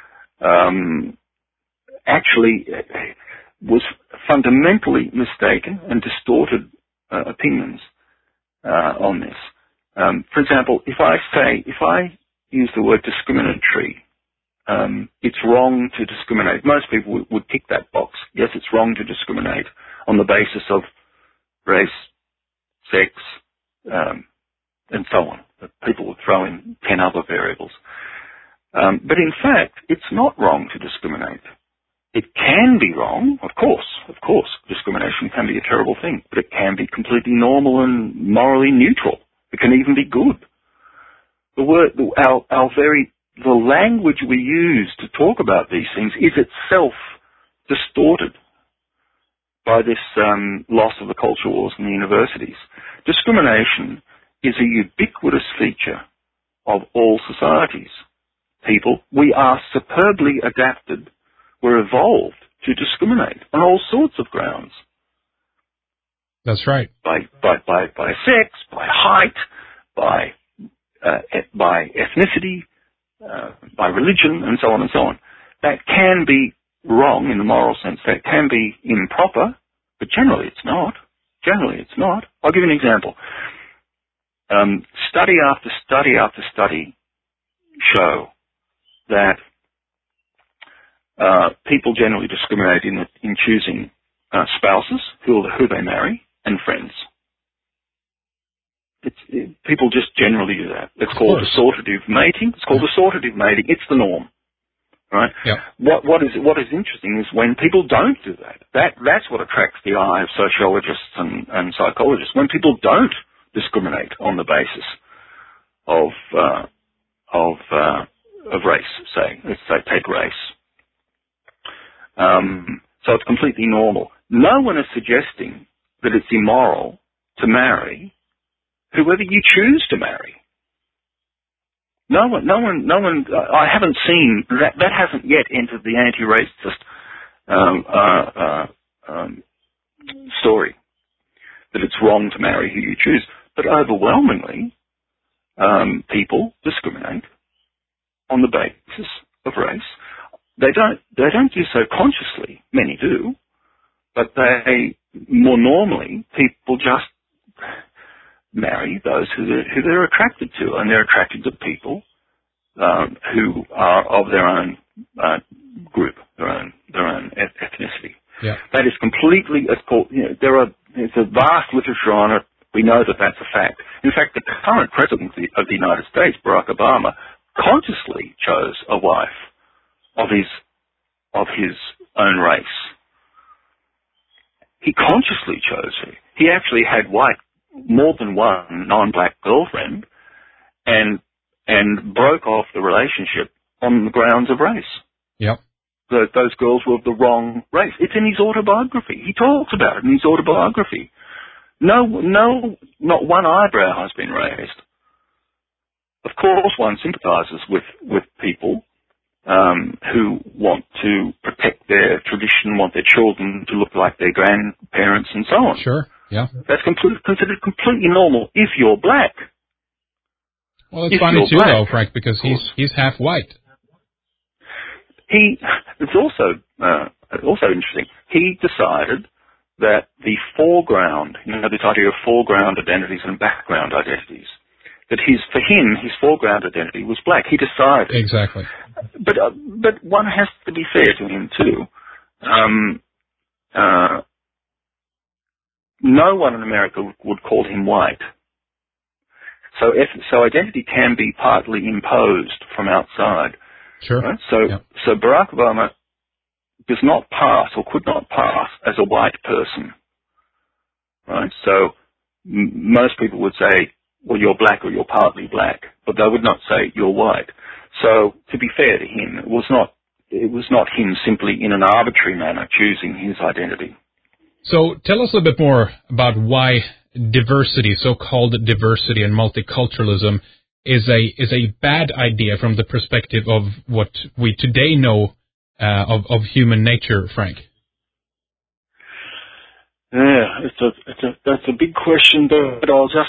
um, actually was fundamentally mistaken and distorted uh, opinions uh, on this. Um, for example, if I say, if I use the word discriminatory, um, it's wrong to discriminate. Most people would, would tick that box. Yes, it's wrong to discriminate on the basis of race, sex, um, and so on. People would throw in ten other variables. Um, but in fact, it's not wrong to discriminate. It can be wrong, of course, of course. Discrimination can be a terrible thing, but it can be completely normal and morally neutral. It can even be good. The word, our, our very, the language we use to talk about these things is itself distorted by this um, loss of the culture wars in the universities. Discrimination is a ubiquitous feature of all societies. People, we are superbly adapted, we're evolved to discriminate on all sorts of grounds. That's right. By by by, by sex, by height, by uh, by ethnicity, uh, by religion, and so on and so on. That can be wrong in the moral sense. That can be improper, but generally it's not. Generally it's not. I'll give you an example. Um, study after study after study show that uh, people generally discriminate in in choosing uh, spouses who who they marry. And friends. It's, it, people just generally do that. It's of called course. assortative mating. It's called assortative mating. It's the norm, right? Yeah. What what is what is interesting is when people don't do that. That that's what attracts the eye of sociologists and, and psychologists. When people don't discriminate on the basis of uh, of uh, of race, say, let's say take race. Um, so it's completely normal. No one is suggesting that it's immoral to marry whoever you choose to marry. No one, no one, no one, I haven't seen, that, that hasn't yet entered the anti-racist um, uh, uh, um, story, that it's wrong to marry who you choose. But overwhelmingly, um, people discriminate on the basis of race. They don't, they don't do so consciously, many do, but they, more normally, people just marry those who they're, who they're attracted to, and they're attracted to people um, who are of their own uh, group, their own their own ethnicity. Yeah. That is completely. It's called. You know, there are. There's a vast literature on it. We know that that's a fact. In fact, the current president of the United States, Barack Obama, consciously chose a wife of his of his own race. He consciously chose her. He actually had white, more than one non-black girlfriend, and and broke off the relationship on the grounds of race. Yep. The, those girls were of the wrong race. It's in his autobiography. He talks about it in his autobiography. No, no, not one eyebrow has been raised. Of course, one sympathises with with people um, who want to protect their tradition, want their children to look like their grandparents and so on. Sure, yeah. That's complete, considered completely normal if you're black. Well, it's if funny too, black, though, Frank, because he's he's half white. He, it's also, uh, also interesting. He decided that the foreground, you know, this idea of foreground identities and background identities, that his, for him, his foreground identity was black. He decided. Exactly. But, uh, but one has to be fair to him too. Um, uh, no one in America would call him white. So, if, so identity can be partly imposed from outside. Sure. Right? So, yeah. so Barack Obama does not pass or could not pass as a white person. Right? So, m- most people would say, well, you're black or you're partly black, but they would not say you're white. So, to be fair to him, it was not, it was not him simply in an arbitrary manner choosing his identity. So, tell us a bit more about why diversity, so-called diversity and multiculturalism, is a is a bad idea from the perspective of what we today know uh, of of human nature, Frank. Yeah, it's a, it's a that's a big question, but I'll just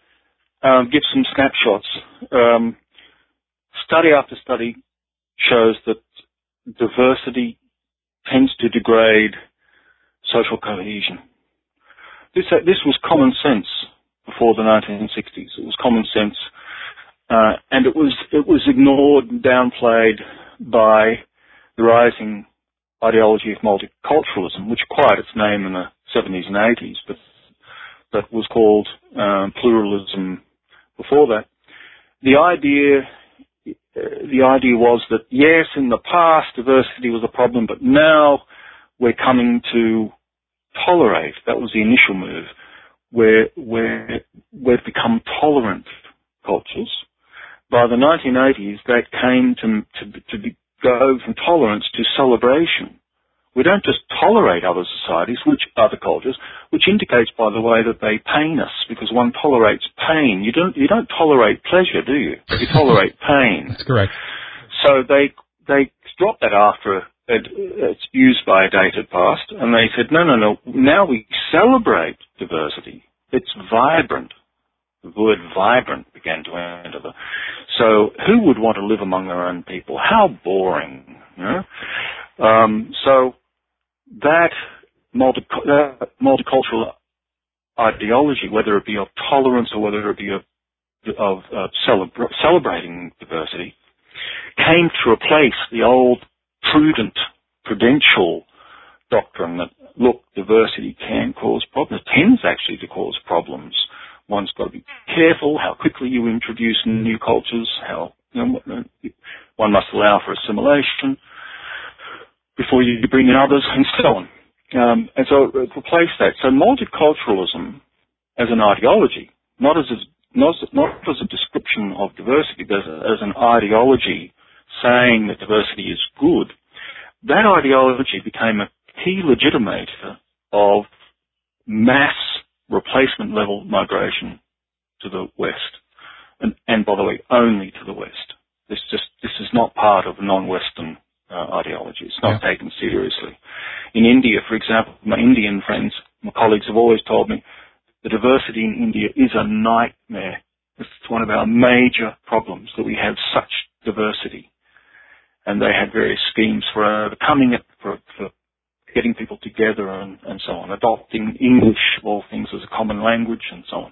um, give some snapshots. Um, study after study shows that diversity tends to degrade social cohesion. This uh, this was common sense before the nineteen sixties. It was common sense. Uh, and it was it was ignored and downplayed by the rising ideology of multiculturalism, which acquired its name in the seventies and eighties, but that was called um, pluralism before that. The idea uh, the idea was that yes, in the past diversity was a problem, but now we're coming to tolerate. That was the initial move, where where we've become tolerant cultures. By the nineteen eighties, that came to, to, to be, go from tolerance to celebration. We don't just tolerate other societies, which other cultures, which indicates, by the way, that they pain us, because one tolerates pain. You don't you don't tolerate pleasure, do you? You tolerate pain. That's correct. So they they dropped that after it, it's used by a date had passed, and they said, no, no, no. Now we celebrate diversity. It's vibrant. The word vibrant began to enter the... So who would want to live among their own people? How boring, you know? Um, so that multi- uh, multicultural ideology, whether it be of tolerance or whether it be of, of uh, celebra- celebrating diversity, came to replace the old prudent, prudential doctrine that, look, diversity can cause problems. It tends actually to cause problems. One's got to be careful how quickly you introduce new cultures, how, you know, one must allow for assimilation before you bring in others, and so on. Um, and so it replaced that. So multiculturalism as an ideology, not as a, not, not as a description of diversity, but as, as an ideology saying that diversity is good, that ideology became a key legitimator of mass replacement level migration to the West. And, and by the way, only to the West. This just, this is not part of non-Western uh, ideology. It's not yeah. taken seriously. In India, for example, my Indian friends, my colleagues have always told me the diversity in India is a nightmare. It's one of our major problems that we have such diversity. And they had various schemes for overcoming it, for, for getting people together and, and so on, adopting English, of all things, as a common language and so on.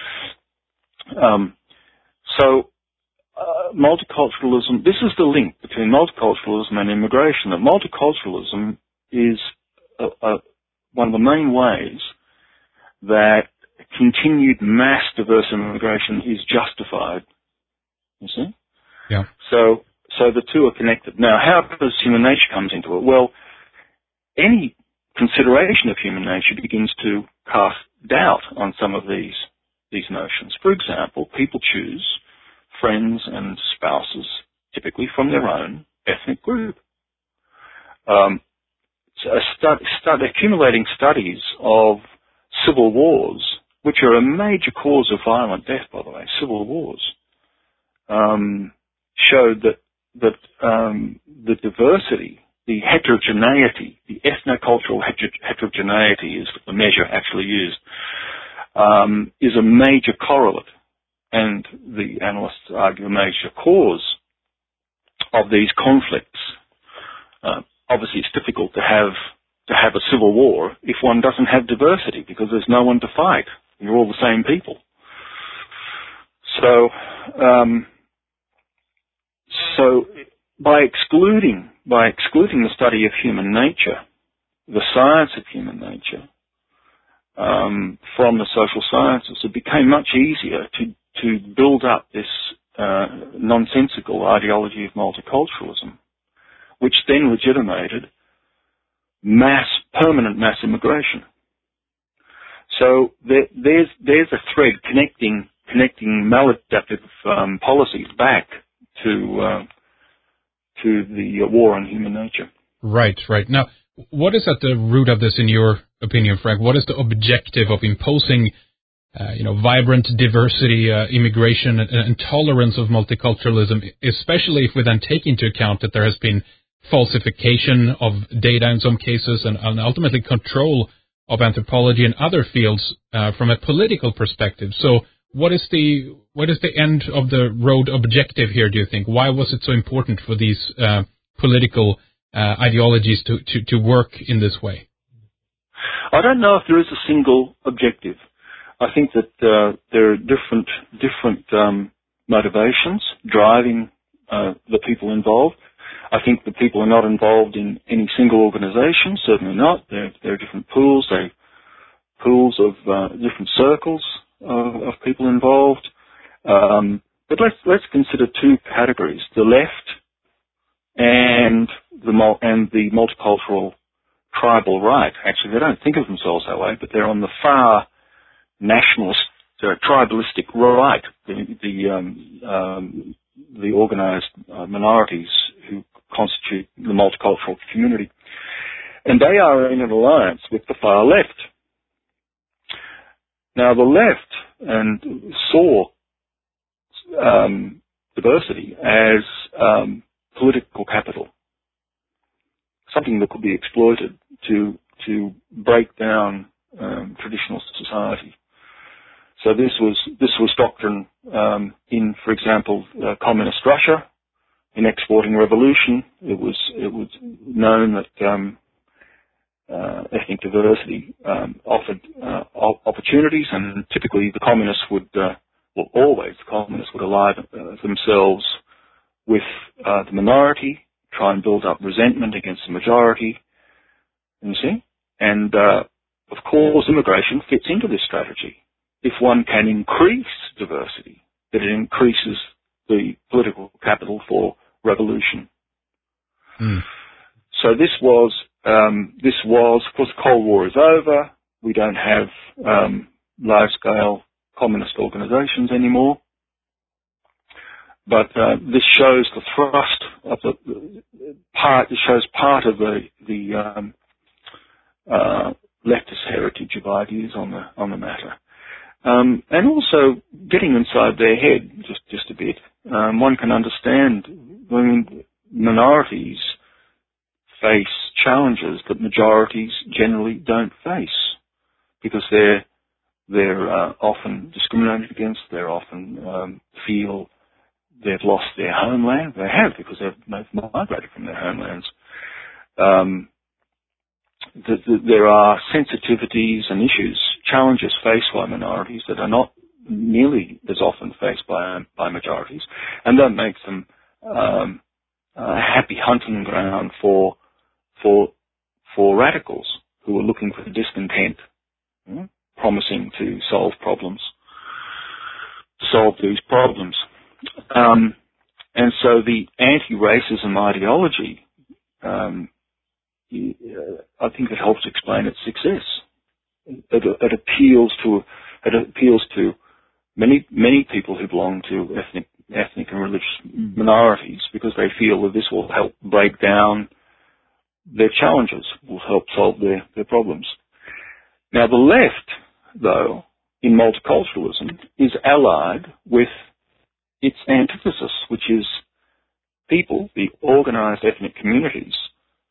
Um, so uh, multiculturalism, this is the link between multiculturalism and immigration. That multiculturalism is a, a, one of the main ways that continued mass diverse immigration is justified. You see? Yeah. So, so the two are connected. Now, how does human nature comes into it? Well, any consideration of human nature begins to cast doubt on some of these these notions. For example, people choose friends and spouses typically from their own ethnic group. Um, so a stud, stud, accumulating studies of civil wars, which are a major cause of violent death, by the way, civil wars, um, showed that that um, the diversity the heterogeneity, the ethnocultural heter- heterogeneity is the measure actually used, um, is a major correlate, and the analysts argue a major cause of these conflicts. Uh, obviously, it's difficult to have to have a civil war if one doesn't have diversity, because there's no one to fight. You're all the same people. So, um, so by excluding by excluding the study of human nature, the science of human nature, um, from the social sciences, it became much easier to to build up this uh, nonsensical ideology of multiculturalism, which then legitimated mass, permanent mass immigration. So there, there's there's a thread connecting connecting maladaptive um, policies back to uh, to the uh, war on human nature. Right, right. Now, what is at the root of this, in your opinion, Frank? What is the objective of imposing, uh, you know, vibrant diversity, uh, immigration, and, and tolerance of multiculturalism, especially if we then take into account that there has been falsification of data in some cases, and, and ultimately control of anthropology and other fields uh, from a political perspective? So what is the what is the end of the road objective here, do you think? Why was it so important for these uh, political uh, ideologies to, to, to work in this way? I don't know if there is a single objective. I think that uh, there are different different um, motivations driving uh, the people involved. I think the people are not involved in any single organisation, certainly not. There, there are different pools, there are pools of uh, different circles of, of people involved. Um, but let's let's consider two categories: the left and the mul- and the multicultural tribal right. Actually, they don't think of themselves that way, but they're on the far nationalist, uh, tribalistic right, the the, um, um, the organised uh, minorities who constitute the multicultural community. And they are in an alliance with the far left. Now, the left and saw um, diversity as um, political capital, something that could be exploited to to break down um, traditional society. So this was this was doctrine um, in, for example, uh, communist Russia. In Exporting Revolution, it was it was known that um, uh, ethnic diversity um, offered uh, opportunities, and typically the communists would, uh, well, always the communists would ally uh, themselves with uh, the minority, try and build up resentment against the majority. You see, and uh, of course, immigration fits into this strategy. If one can increase diversity, that it increases the political capital for revolution. Mm. So this was, um, this was, of course, the Cold War is over. We don't have um, large-scale communist organizations anymore. But uh, this shows the thrust of the part. It shows part of the the um, uh, leftist heritage of ideas on the on the matter. Um, and also getting inside their head just, just a bit, um, one can understand when minorities face challenges that majorities generally don't face, because they're they're uh, often discriminated against. They're often um, feel they've lost their homeland. They have, because they've, they've migrated from their homelands. Um, the, the, there are sensitivities and issues, challenges faced by minorities that are not nearly as often faced by by majorities, and that makes them um, a happy hunting ground for for for radicals who are looking for discontent, you know, promising to solve problems, to solve these problems. Um, and so the anti-racism ideology, um, I think it helps explain its success. It, it appeals to it appeals to many many people who belong to ethnic ethnic and religious minorities, because they feel that this will help break down their challenges, will help solve their, their problems. Now, the left, though, in multiculturalism, is allied with its antithesis, which is people, the organized ethnic communities,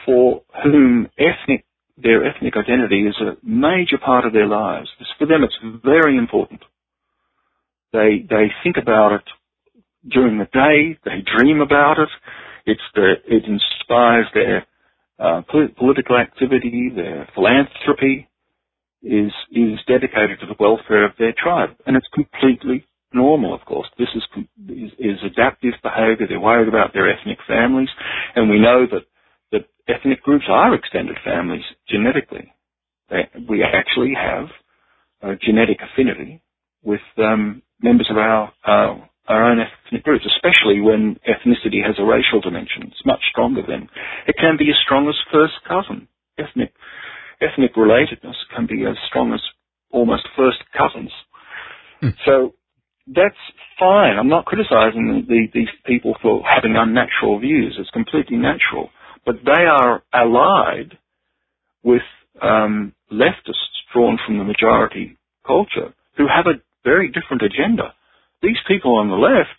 for whom ethnic their ethnic identity is a major part of their lives. For them, it's very important. They they think about it during the day. They dream about it. It's the it inspires their uh, political activity. Their philanthropy is is dedicated to the welfare of their tribe, and it's completely normal. Of course, this is is, is adaptive behaviour. They're worried about their ethnic families, and we know that that ethnic groups are extended families genetically. They, we actually have a genetic affinity with um, members of our, our our own ethnic groups, especially when ethnicity has a racial dimension. It's much stronger than it can be as strong as first cousin. Ethnic ethnic relatedness can be as strong as almost first cousins. Hmm. So that's fine. I'm not criticising the, these people for having unnatural views. It's completely natural. But they are allied with um, leftists drawn from the majority culture who have a very different agenda. These people on the left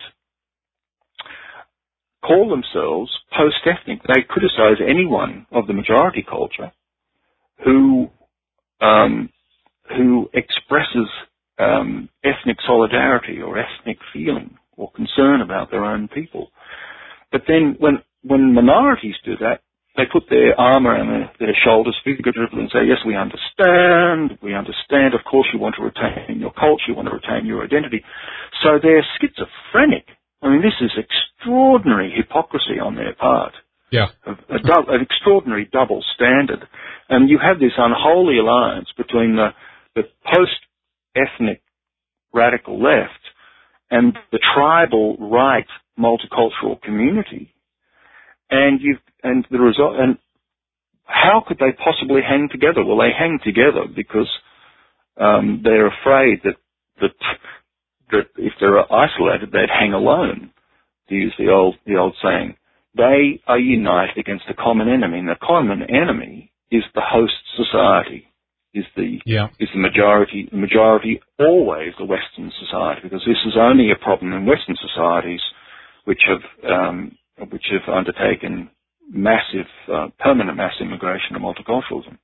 call themselves post-ethnic. They criticize anyone of the majority culture who um, who expresses um, ethnic solidarity or ethnic feeling or concern about their own people. But then when when minorities do that, they put their arm around their, their shoulders figuratively and say, yes, we understand, we understand, of course you want to retain your culture, you want to retain your identity. So they're schizophrenic. I mean, this is extraordinary hypocrisy on their part. Yeah. A, a du- an extraordinary double standard. And you have this unholy alliance between the, the post-ethnic radical left and the tribal right multicultural community. And you and the result and how could they possibly hang together? Well, they hang together because um, they're afraid that that that if they're isolated, they'd hang alone. To use the old the old saying, they are united against a common enemy, and the common enemy is the host society, is the yeah. is the majority. The majority always the Western society, because this is only a problem in Western societies, which have um, which have undertaken massive, uh, permanent mass immigration and multiculturalism.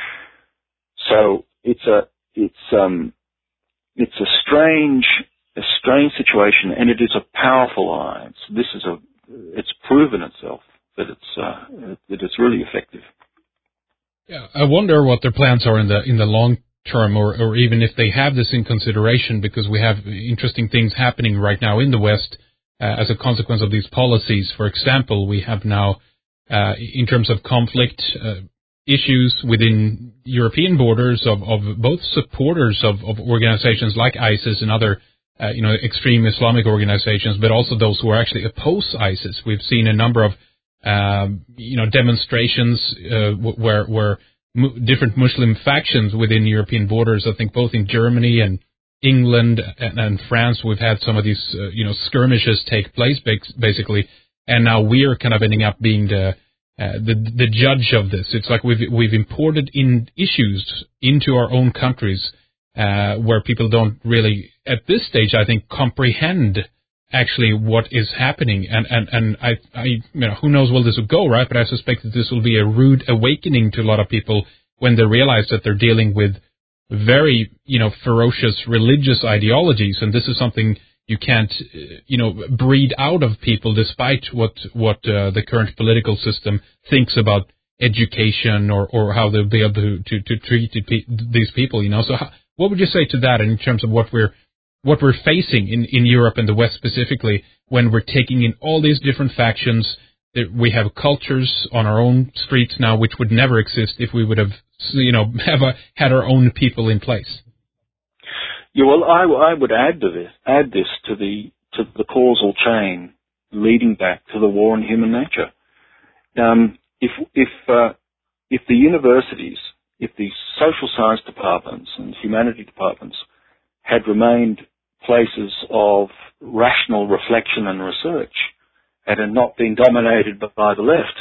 So it's a, it's, um, it's a strange, a strange situation, and it is a powerful alliance. This is a, it's proven itself that it's, uh, that it's really effective. Yeah, I wonder what their plans are in the in the long term, or or even if they have this in consideration, because we have interesting things happening right now in the West. Uh, as a consequence of these policies. For example, we have now, uh, in terms of conflict uh, issues within European borders of, of both supporters of, of organizations like ISIS and other, uh, you know, extreme Islamic organizations, but also those who are actually oppose ISIS. We've seen a number of, um, you know, demonstrations uh, where where mu- different Muslim factions within European borders. I think both in Germany and England and, and France, we've had some of these, uh, you know, skirmishes take place, basically, and now we're kind of ending up being the, uh, the the judge of this. It's like we've we've imported in issues into our own countries uh, where people don't really, at this stage, I think, comprehend actually what is happening, and and and I, I you know, who knows where this will go, right? But I suspect that this will be a rude awakening to a lot of people when they realize that they're dealing with very, you know, ferocious religious ideologies, and this is something you can't, you know, breed out of people, despite what what uh, the current political system thinks about education or, or how they'll be able to to, to treat these people. You know, so how, what would you say to that in terms of what we're what we're facing in, in Europe and the West specifically, when we're taking in all these different factions? That we have cultures on our own streets now which would never exist if we would have, you know, have a, had our own people in place. Yeah, well, I, I would add to this, add this to the to the causal chain leading back to the war on human nature. Um, if if uh, if the universities, if the social science departments and humanity departments had remained places of rational reflection and research, and had not been dominated by the left,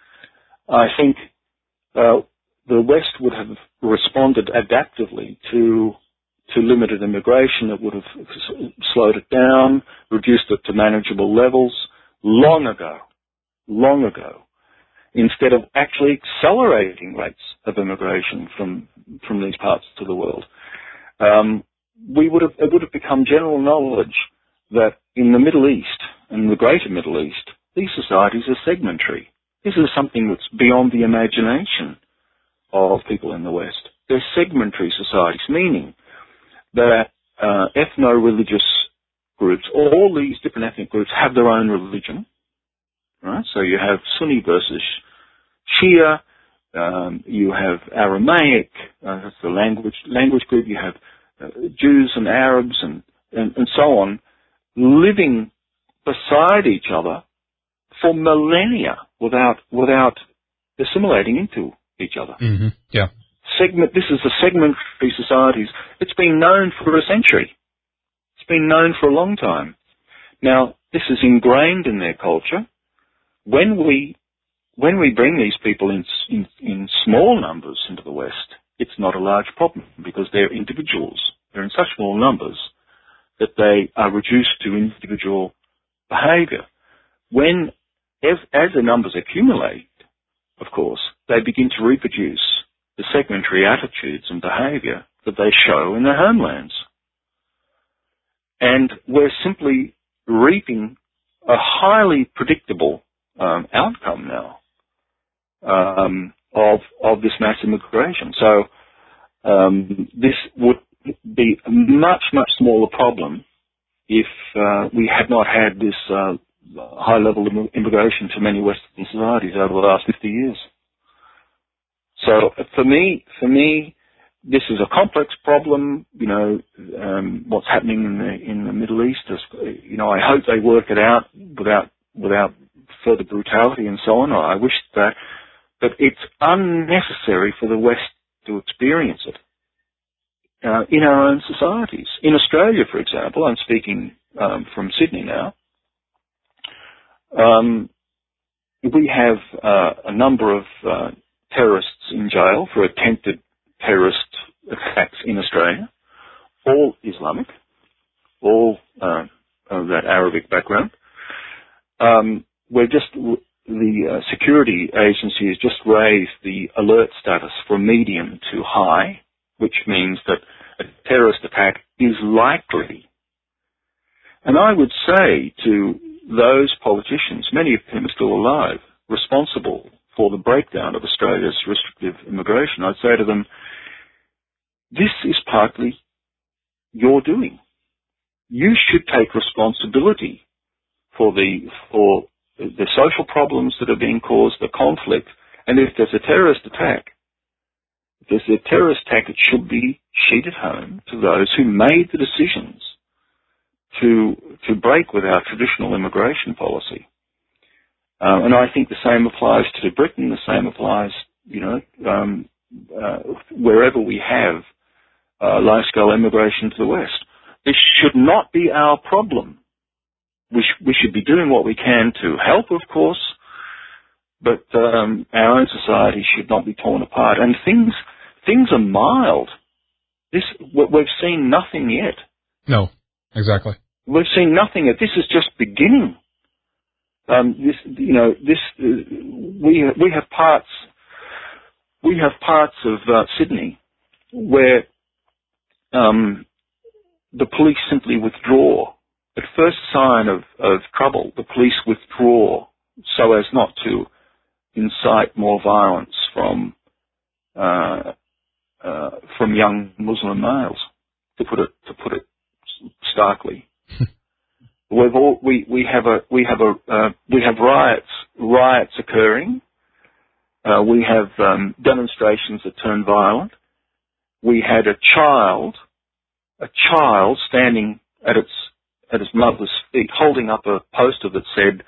I think uh, the West would have responded adaptively to to limited immigration. It would have slowed it down, reduced it to manageable levels long ago, long ago. instead of actually accelerating rates of immigration from from these parts of the world. Um, we would have it would have become general knowledge that in the Middle East, in the greater Middle East, these societies are segmentary. This is something that's beyond the imagination of people in the West. They're segmentary societies, meaning that uh, ethno-religious groups, all these different ethnic groups have their own religion, right? So you have Sunni versus Shia, um, you have Aramaic, uh, that's the language language group, you have uh, Jews and Arabs and, and, and so on, living beside each other for millennia without without assimilating into each other. Mm-hmm. Yeah. Segment. This is the segmentary societies. It's been known for a century. It's been known for a long time. Now, this is ingrained in their culture. When we when we bring these people in, in in small numbers into the West, it's not a large problem because they're individuals. They're in such small numbers that they are reduced to individual behaviour. When, as, as the numbers accumulate, of course, they begin to reproduce the segmentary attitudes and behaviour that they show in their homelands. And we're simply reaping a highly predictable um, outcome now um, of of this mass immigration. So um, this would be a much, much smaller problem if uh, we had not had this uh, high level of immigration to many Western societies over the last fifty years. So for me, for me, this is a complex problem. You know, um, what's happening in the in the Middle East is, you know, I hope they work it out without without further brutality and so on. I wish that, but it's unnecessary for the West to experience it uh, in our own societies. In Australia, for example, I'm speaking um, from Sydney now. Um, we have uh, a number of uh, terrorists in jail for attempted terrorist attacks in Australia, all Islamic, all uh, of that Arabic background. Um, we're just, the uh, security agency has just raised the alert status from medium to high, which means that a terrorist attack is likely. And I would say to those politicians, many of whom are still alive, responsible for the breakdown of Australia's restrictive immigration, I'd say to them, this is partly your doing. You should take responsibility for the for the social problems that are being caused, the conflict, and if there's a terrorist attack, if there's a terrorist attack, it should be sheeted home to those who made the decisions to to break with our traditional immigration policy. Um, and I think the same applies to Britain. The same applies, you know, um, uh, wherever we have uh, large-scale immigration to the West. This should not be our problem. We, sh- we should be doing what we can to help, of course, but um, our own society should not be torn apart. And things things are mild. This we've seen nothing yet. No, exactly. We've seen nothing yet. This is just beginning. Um, this, you know, this uh, we we have parts we have parts of uh, Sydney where um, the police simply withdraw at first sign of, of trouble. The police withdraw so as not to incite more violence from uh, uh, from young Muslim males. To put it to put it starkly. We've all, we, we have a, we have a, uh, we have riots, riots occurring. Uh, we have, um, demonstrations that turn violent. We had a child, a child standing at its, at his mother's feet, holding up a poster that said,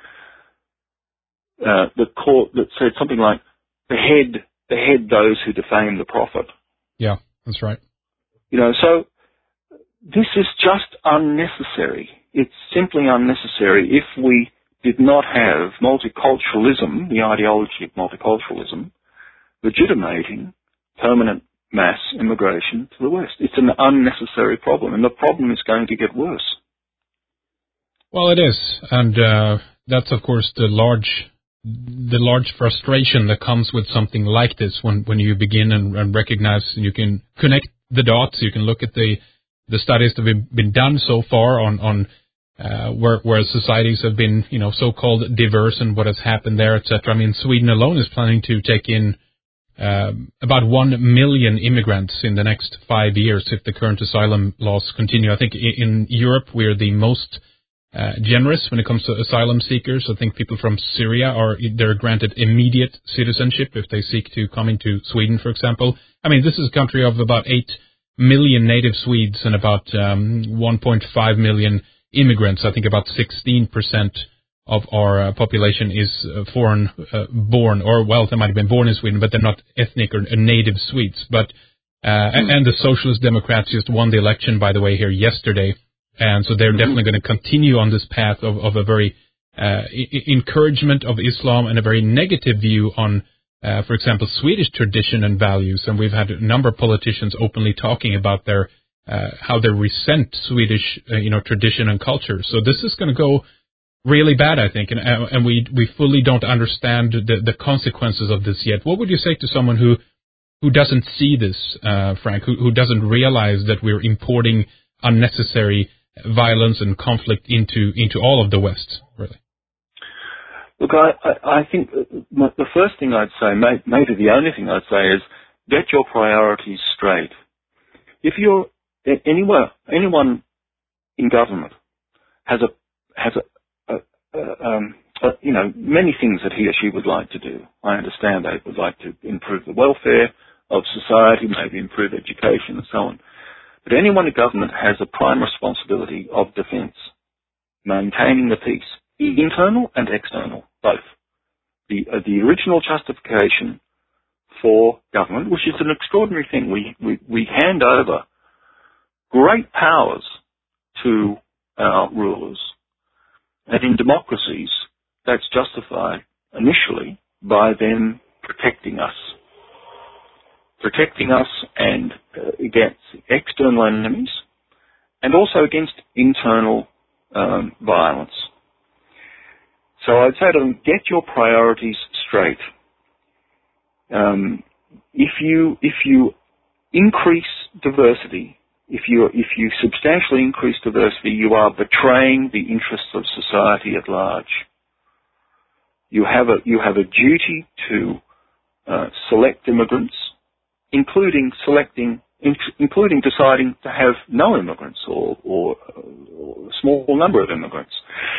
uh, the court, that said something like, behead, behead those who defame the Prophet. Yeah, that's right. You know, so this is just unnecessary. It's simply unnecessary. If we did not have multiculturalism, the ideology of multiculturalism, legitimating permanent mass immigration to the West. It's an unnecessary problem, and the problem is going to get worse. Well, it is, and uh, that's, of course, the large the large frustration that comes with something like this when, when you begin and, and recognize and you can connect the dots, you can look at the, the studies that have been done so far on, on uh, where, where societies have been, you know, so-called diverse and what has happened there, et cetera. I mean, Sweden alone is planning to take in um, about one million immigrants in the next five years if the current asylum laws continue. I think in, in Europe we're the most Uh, generous when it comes to asylum seekers. I think people from Syria are they're granted immediate citizenship if they seek to come into Sweden, for example. I mean, this is a country of about eight million native Swedes and about um, one point five million immigrants. I think about sixteen percent of our uh, population is uh, foreign uh, born, or well, they might have been born in Sweden, but they're not ethnic or uh, native Swedes. But uh, mm. and the Socialist Democrats just won the election, by the way, here yesterday. And so they're definitely going to continue on this path of, of a very uh, I- encouragement of Islam and a very negative view on, uh, for example, Swedish tradition and values. And we've had a number of politicians openly talking about their uh, how they resent Swedish, uh, you know, tradition and culture. So this is going to go really bad, I think, and uh, and we we fully don't understand the, the consequences of this yet. What would you say to someone who who doesn't see this, uh, Frank, who, who doesn't realize that we're importing unnecessary violence and conflict into into all of the West, really? Look, I, I, I think the first thing I'd say, maybe the only thing I'd say, is get your priorities straight. If you're anyone, anyone in government has a has a, a, a, um, a you know many things that he or she would like to do. I understand they would like to improve the welfare of society, maybe improve education and so on. But anyone in government has a prime responsibility of defence, maintaining the peace, internal and external, both. The, uh, the original justification for government, which is an extraordinary thing, we, we, we hand over great powers to our rulers. And in democracies, that's justified initially by them protecting us. Protecting us and uh, against external enemies, and also against internal um, violence. So I'd say to them, get your priorities straight. Um, if you if you increase diversity, if you if you substantially increase diversity, you are betraying the interests of society at large. You have a you have a duty to uh, select immigrants, including selecting, including deciding to have no immigrants or, or, or a small number of immigrants,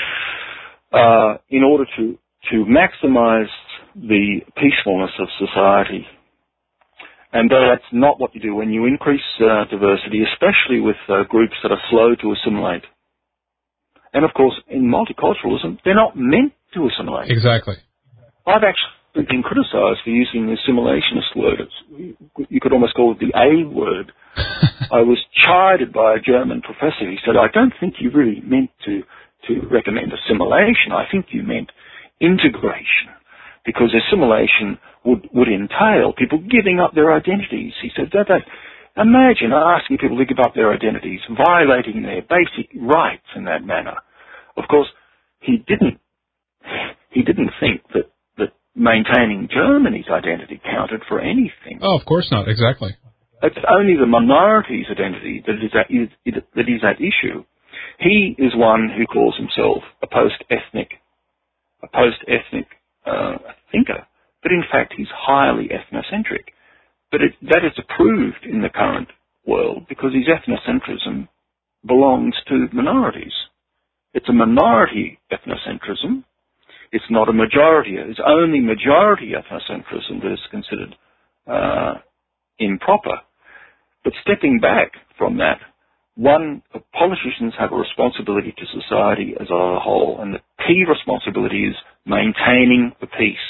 uh, in order to, to maximise the peacefulness of society. And that's not what you do when you increase uh, diversity, especially with uh, groups that are slow to assimilate. And of course, in multiculturalism, they're not meant to assimilate. Exactly. I've actually been criticised for using the assimilationist word. It's, you could almost call it the A word. I was chided by a German professor. He said, I don't think you really meant to, to recommend assimilation. I think you meant integration, because assimilation would, would entail people giving up their identities. He said, that, that, imagine asking people to give up their identities, violating their basic rights in that manner. Of course, he didn't, he didn't think that maintaining Germany's identity counted for anything. Oh, of course not. Exactly. It's only the minority's identity that is at, that is at issue. He is one who calls himself a post-ethnic, a post-ethnic uh, thinker, but in fact he's highly ethnocentric. But it, that is approved in the current world because his ethnocentrism belongs to minorities. It's a minority ethnocentrism. It's not a majority. It's only majority ethnocentrism that is considered uh, improper. But stepping back from that, one, politicians have a responsibility to society as a whole, and the key responsibility is maintaining the peace.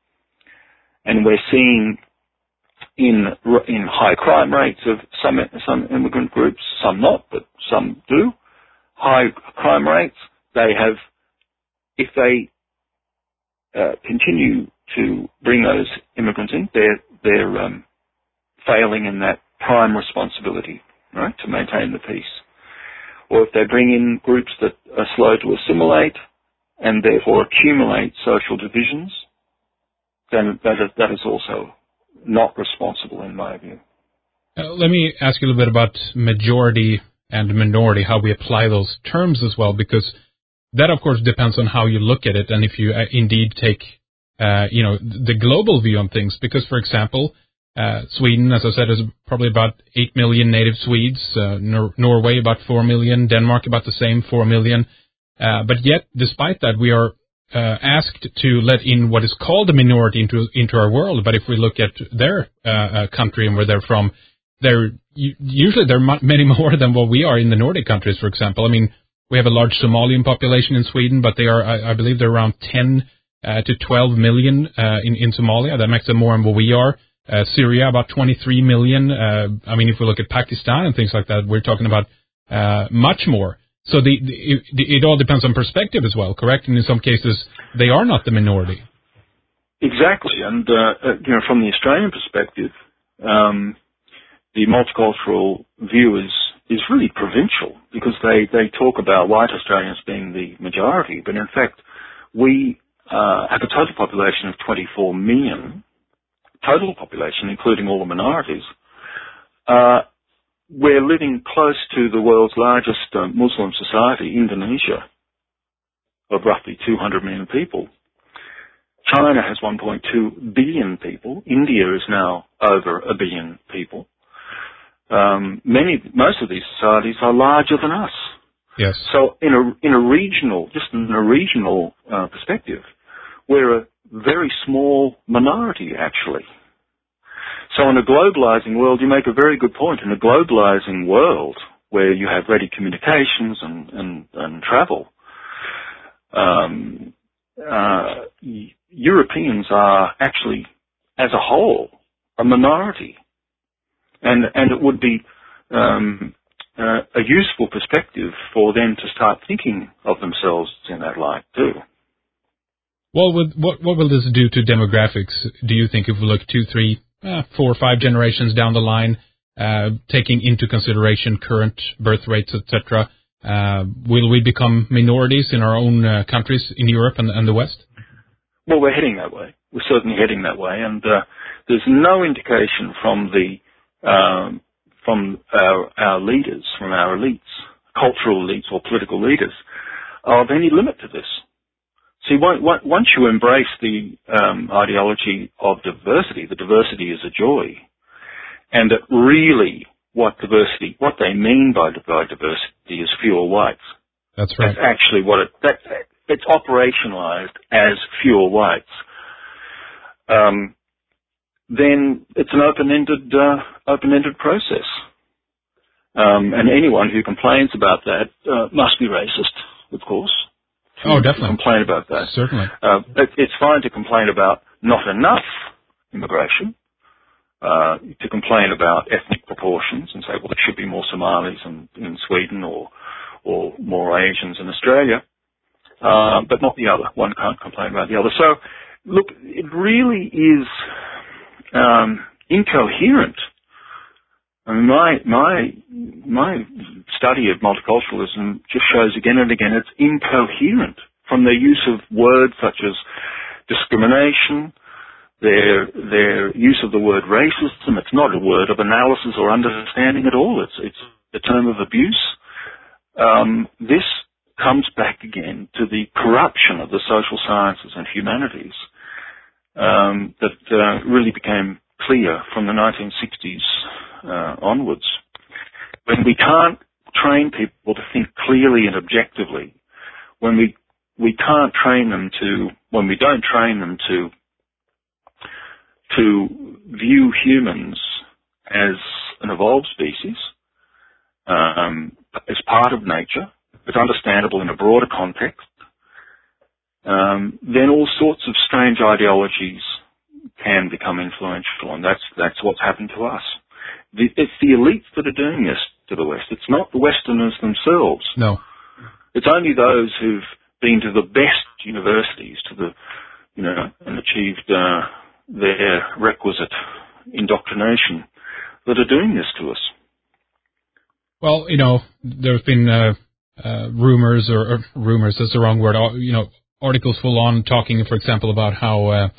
And we're seeing in in high crime rates of some some immigrant groups, some not, but some do, high crime rates. They have, if they Uh, continue to bring those immigrants in, they're, they're um, failing in that prime responsibility, right, to maintain the peace. Or if they bring in groups that are slow to assimilate and therefore accumulate social divisions, then that is, that is also not responsible in my view. Uh, let me ask you a little bit about majority and minority, how we apply those terms as well, because that, of course, depends on how you look at it and if you uh, indeed take, uh, you know, the global view on things. Because, for example, uh, Sweden, as I said, is probably about eight million native Swedes, uh, Nor- Norway about four million, Denmark about the same, four million. Uh, but yet, despite that, we are uh, asked to let in what is called a minority into into our world. But if we look at their uh, uh, country and where they're from, they're usually they're many more than what we are in the Nordic countries, for example. I mean, we have a large Somalian population in Sweden, but they are, I, I believe, they're around ten uh, to twelve million uh, in in Somalia. That makes them more than what we are. Uh, Syria, about twenty-three million. Uh, I mean, if we look at Pakistan and things like that, we're talking about uh, much more. So the, the it, it all depends on perspective as well, correct? And in some cases, they are not the minority. Exactly, and uh, you know, from the Australian perspective, um, the multicultural view is is really provincial because they they talk about white Australians being the majority, but in fact, we uh, have a total population of twenty-four million, total population including all the minorities. Uh, We're living close to the world's largest uh, Muslim society, Indonesia, of roughly two hundred million people. China has one point two billion people. India is now over a billion people. Um, many, most of these societies are larger than us. Yes. So in a in a regional, just in a regional uh, perspective, we're a very small minority, actually. So in a globalizing world, you make a very good point. In a globalizing world where you have ready communications and, and, and travel, um, uh, Europeans are actually, as a whole, a minority. And, and it would be um, uh, a useful perspective for them to start thinking of themselves in that light too. Well, with, what, what will this do to demographics, do you think, if we look two, three, Uh, four or five generations down the line, uh, taking into consideration current birth rates, et cetera, uh, will we become minorities in our own uh, countries in Europe and, and the West? Well, we're heading that way. We're certainly heading that way, and uh, there's no indication from the um, from our, our leaders, from our elites, cultural elites or political leaders, of any limit to this. See, once you embrace the um, ideology of diversity, the diversity is a joy, and that really what diversity, what they mean by, by diversity is fewer whites. That's right. That's actually what it, that, it's operationalized as fewer whites. Um, then it's an open-ended, uh, open-ended process. Um, and anyone who complains about that uh, must be racist, of course. Oh, definitely. Complain about that. Certainly. Uh, it, it's fine to complain about not enough immigration, uh, to complain about ethnic proportions and say, well, there should be more Somalis in, in Sweden or or more Asians in Australia, uh, but not the other. One can't complain about the other. So, look, it really is um, incoherent. I mean, my my my study of multiculturalism just shows again and again it's incoherent from their use of words such as discrimination, their their use of the word racism. It's not a word of analysis or understanding at all. It's it's a term of abuse. Um, this comes back again to the corruption of the social sciences and humanities um, that uh, really became clear from the nineteen sixties uh, onwards. When we can't train people to think clearly and objectively, when we we can't train them to, when we don't train them to to view humans as an evolved species, um, as part of nature, as understandable in a broader context, um, then all sorts of strange ideologies can become influential, and that's that's what's happened to us. The, it's the elites that are doing this to the West. It's not the Westerners themselves. No. It's only those who've been to the best universities, to the, you know, and achieved uh, their requisite indoctrination that are doing this to us. Well, you know, there have been uh, uh, rumors, or, or rumors, that's the wrong word, you know, articles full on talking, for example, about how uh,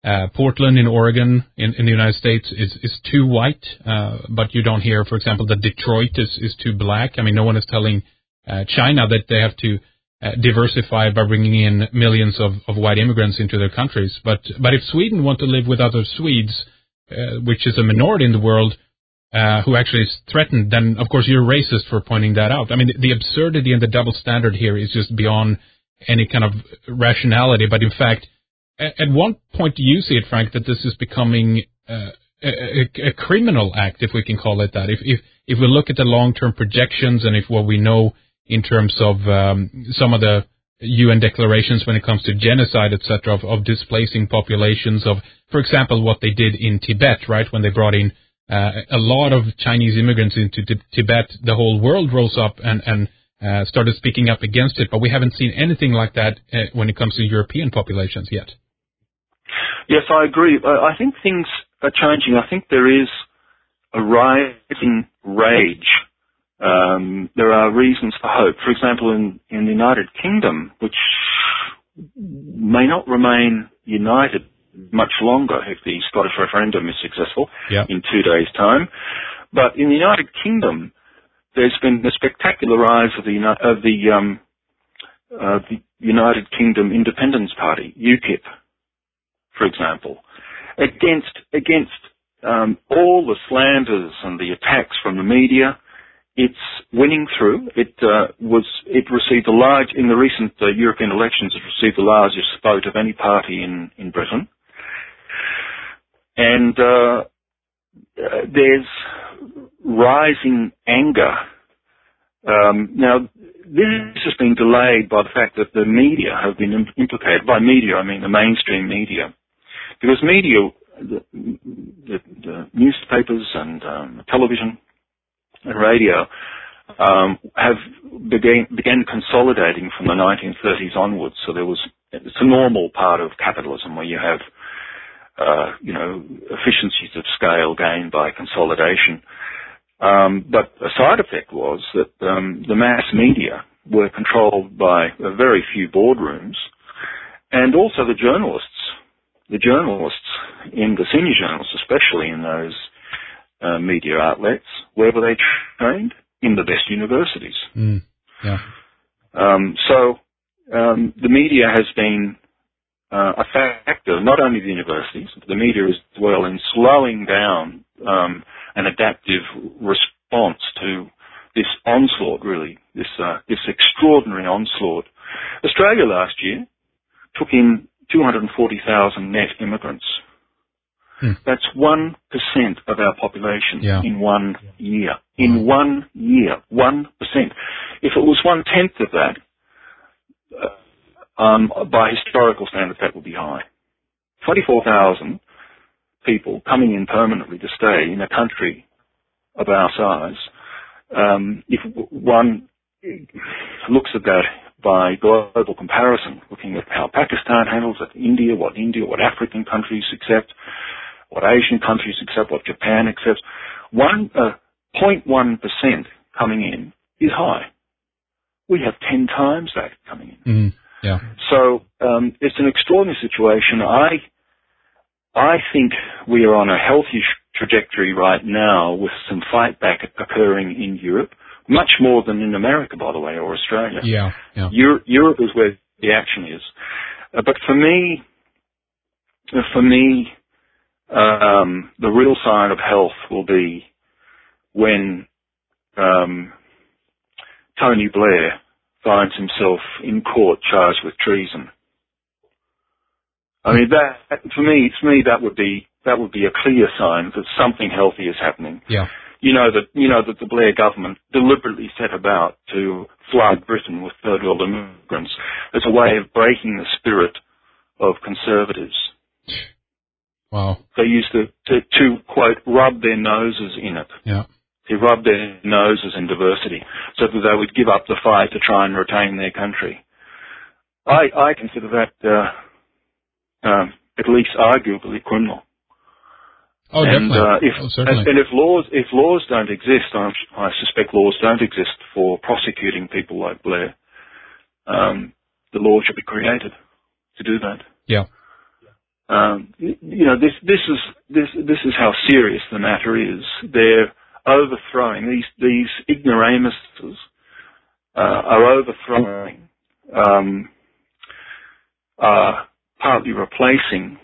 Uh, Portland in Oregon in, in the United States is, is too white, uh, but you don't hear, for example, that Detroit is, is too black. I mean, no one is telling uh, China that they have to uh, diversify by bringing in millions of, of white immigrants into their countries. But but if Sweden want to live with other Swedes, uh, which is a minority in the world, uh, who actually is threatened, then of course you're racist for pointing that out. I mean, the, the absurdity and the double standard here is just beyond any kind of rationality. But in fact, at one point, do you see it, Frank, that this is becoming uh, a, a, a criminal act, if we can call it that? If if, if we look at the long-term projections and if what we know in terms of um, some of the U N declarations when it comes to genocide, et cetera, of, of displacing populations of, for example, what they did in Tibet, right, when they brought in uh, a lot of Chinese immigrants into t- Tibet, the whole world rose up and, and uh, started speaking up against it, but we haven't seen anything like that uh, when it comes to European populations yet. Yes, I agree. I think things are changing. I think there is a rising rage. Um, there are reasons for hope. For example, in, in the United Kingdom, which may not remain united much longer if the Scottish referendum is successful yeah. in two days' time. But in the United Kingdom, there's been a spectacular rise of the, of the, um, uh, the United Kingdom Independence Party, UKIP, for example, against against um, all the slanders and the attacks from the media. It's winning through. It uh, was it received a large in the recent uh, European elections. It received the largest vote of any party in in Britain, and uh, uh, there's rising anger. Um, now, this has been delayed by the fact that the media have been implicated. By media, I mean the mainstream media. Because media, the, the, the newspapers and um, television and radio um, have began, began consolidating from the nineteen thirties onwards. So there was, it's a normal part of capitalism where you have, uh, you know, efficiencies of scale gained by consolidation. Um, but a side effect was that um, the mass media were controlled by a very few boardrooms, and also the journalists. The journalists, in the senior journalists, especially in those uh, media outlets, where were they trained? In the best universities. Mm, yeah. Um, so um, the media has been uh, a factor, not only the universities, but the media as well, in slowing down um, an adaptive response to this onslaught, really, this uh, this extraordinary onslaught. Australia last year took in two hundred forty thousand net immigrants. Hmm. That's one percent of our population yeah. in one year. In wow. one year, one percent. If it was one-tenth of that, uh, um, by historical standards, that would be high. twenty-four thousand people coming in permanently to stay in a country of our size. Um, if one looks at that by global comparison, looking at how Pakistan handles it, India, what India, what African countries accept, what Asian countries accept, what Japan accepts, one uh, zero point one percent coming in is high. We have ten times that coming in. Mm, yeah. So um, it's an extraordinary situation. I I think we are on a healthy trajectory right now with some fight back occurring in Europe. Much more than in America, by the way, or Australia. Yeah, yeah. Europe, Europe is where the action is. Uh, but for me, uh, for me, um, the real sign of health will be when um, Tony Blair finds himself in court charged with treason. I mean, that for me, to me, that would be that would be a clear sign that something healthy is happening. Yeah. You know that you know that the Blair government deliberately set about to flood Britain with third world immigrants as a way of breaking the spirit of conservatives. Wow. They used to, to, to quote, rub their noses in it. Yeah. They rubbed their noses in diversity so that they would give up the fight to try and retain their country. I, I consider that uh, um, at least arguably criminal. Oh, and, definitely. Uh, if, oh, certainly. And, and if laws if laws don't exist, I, I suspect laws don't exist for prosecuting people like Blair. Um, the law should be created to do that. Yeah. Um, you know, this this is this this is how serious the matter is. They're overthrowing these these ignoramuses uh, are overthrowing, um, are partly replacing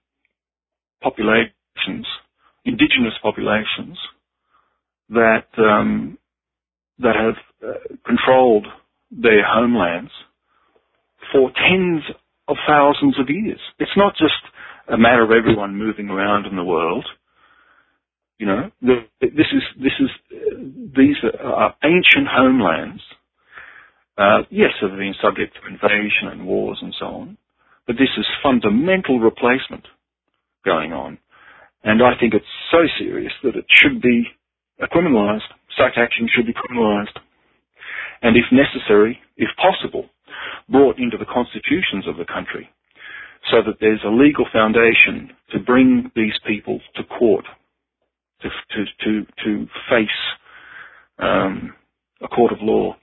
populations, indigenous populations that um, that have uh, controlled their homelands for tens of thousands of years. It's not just a matter of everyone moving around in the world. You know, the, this is this is uh, these are ancient homelands. Uh, yes, they've been subject to invasion and wars and so on, but this is fundamental replacement going on, and I think it's so serious that it should be criminalised. Such action should be criminalised, and if necessary, if possible, brought into the constitutions of the country, so that there's a legal foundation to bring these people to court, to to to, to face um, a court of law.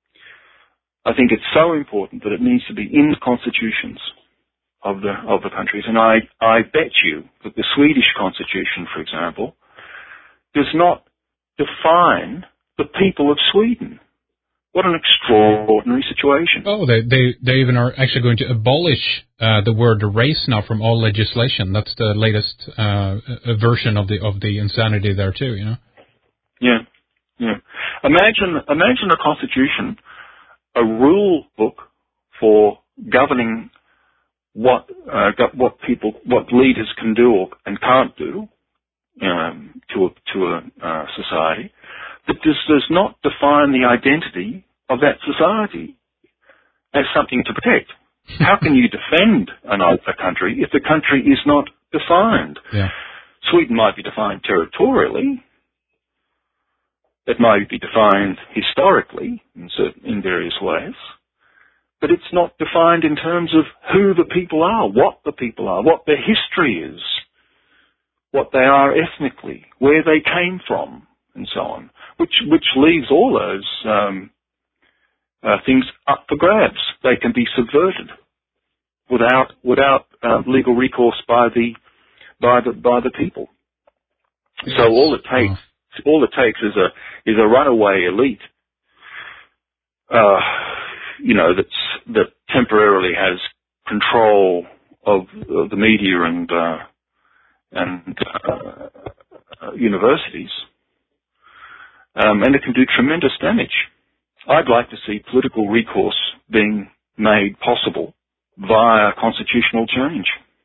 I think it's so important that it needs to be in the constitutions of the of the countries, and I I bet you that the Swedish constitution, for example, does not define the people of Sweden. What an extraordinary situation. Oh, they they, they even are actually going to abolish uh, the word race now from all legislation. That's the latest uh, version of the of the insanity there too, you know? Yeah, yeah. Imagine, imagine a constitution, a rule book for governing what uh, what people, what leaders can do or, and can't do um, to a, to a uh, society, that does, does not define the identity of that society as something to protect. How can you defend an, a country if the country is not defined? Yeah. Sweden might be defined territorially. It might be defined historically in, certain, in various ways. But it's not defined in terms of who the people are, what the people are, what their history is, what they are ethnically, where they came from, and so on, which which leaves all those um, uh, things up for grabs. They can be subverted without without uh, legal recourse by the by the by the people. Yes. So all it takes oh. all it takes is a is a runaway elite, uh, you know, that's that temporarily has control of, of the media and uh, and uh, universities. Um, and it can do tremendous damage. I'd like to see political recourse being made possible via constitutional change.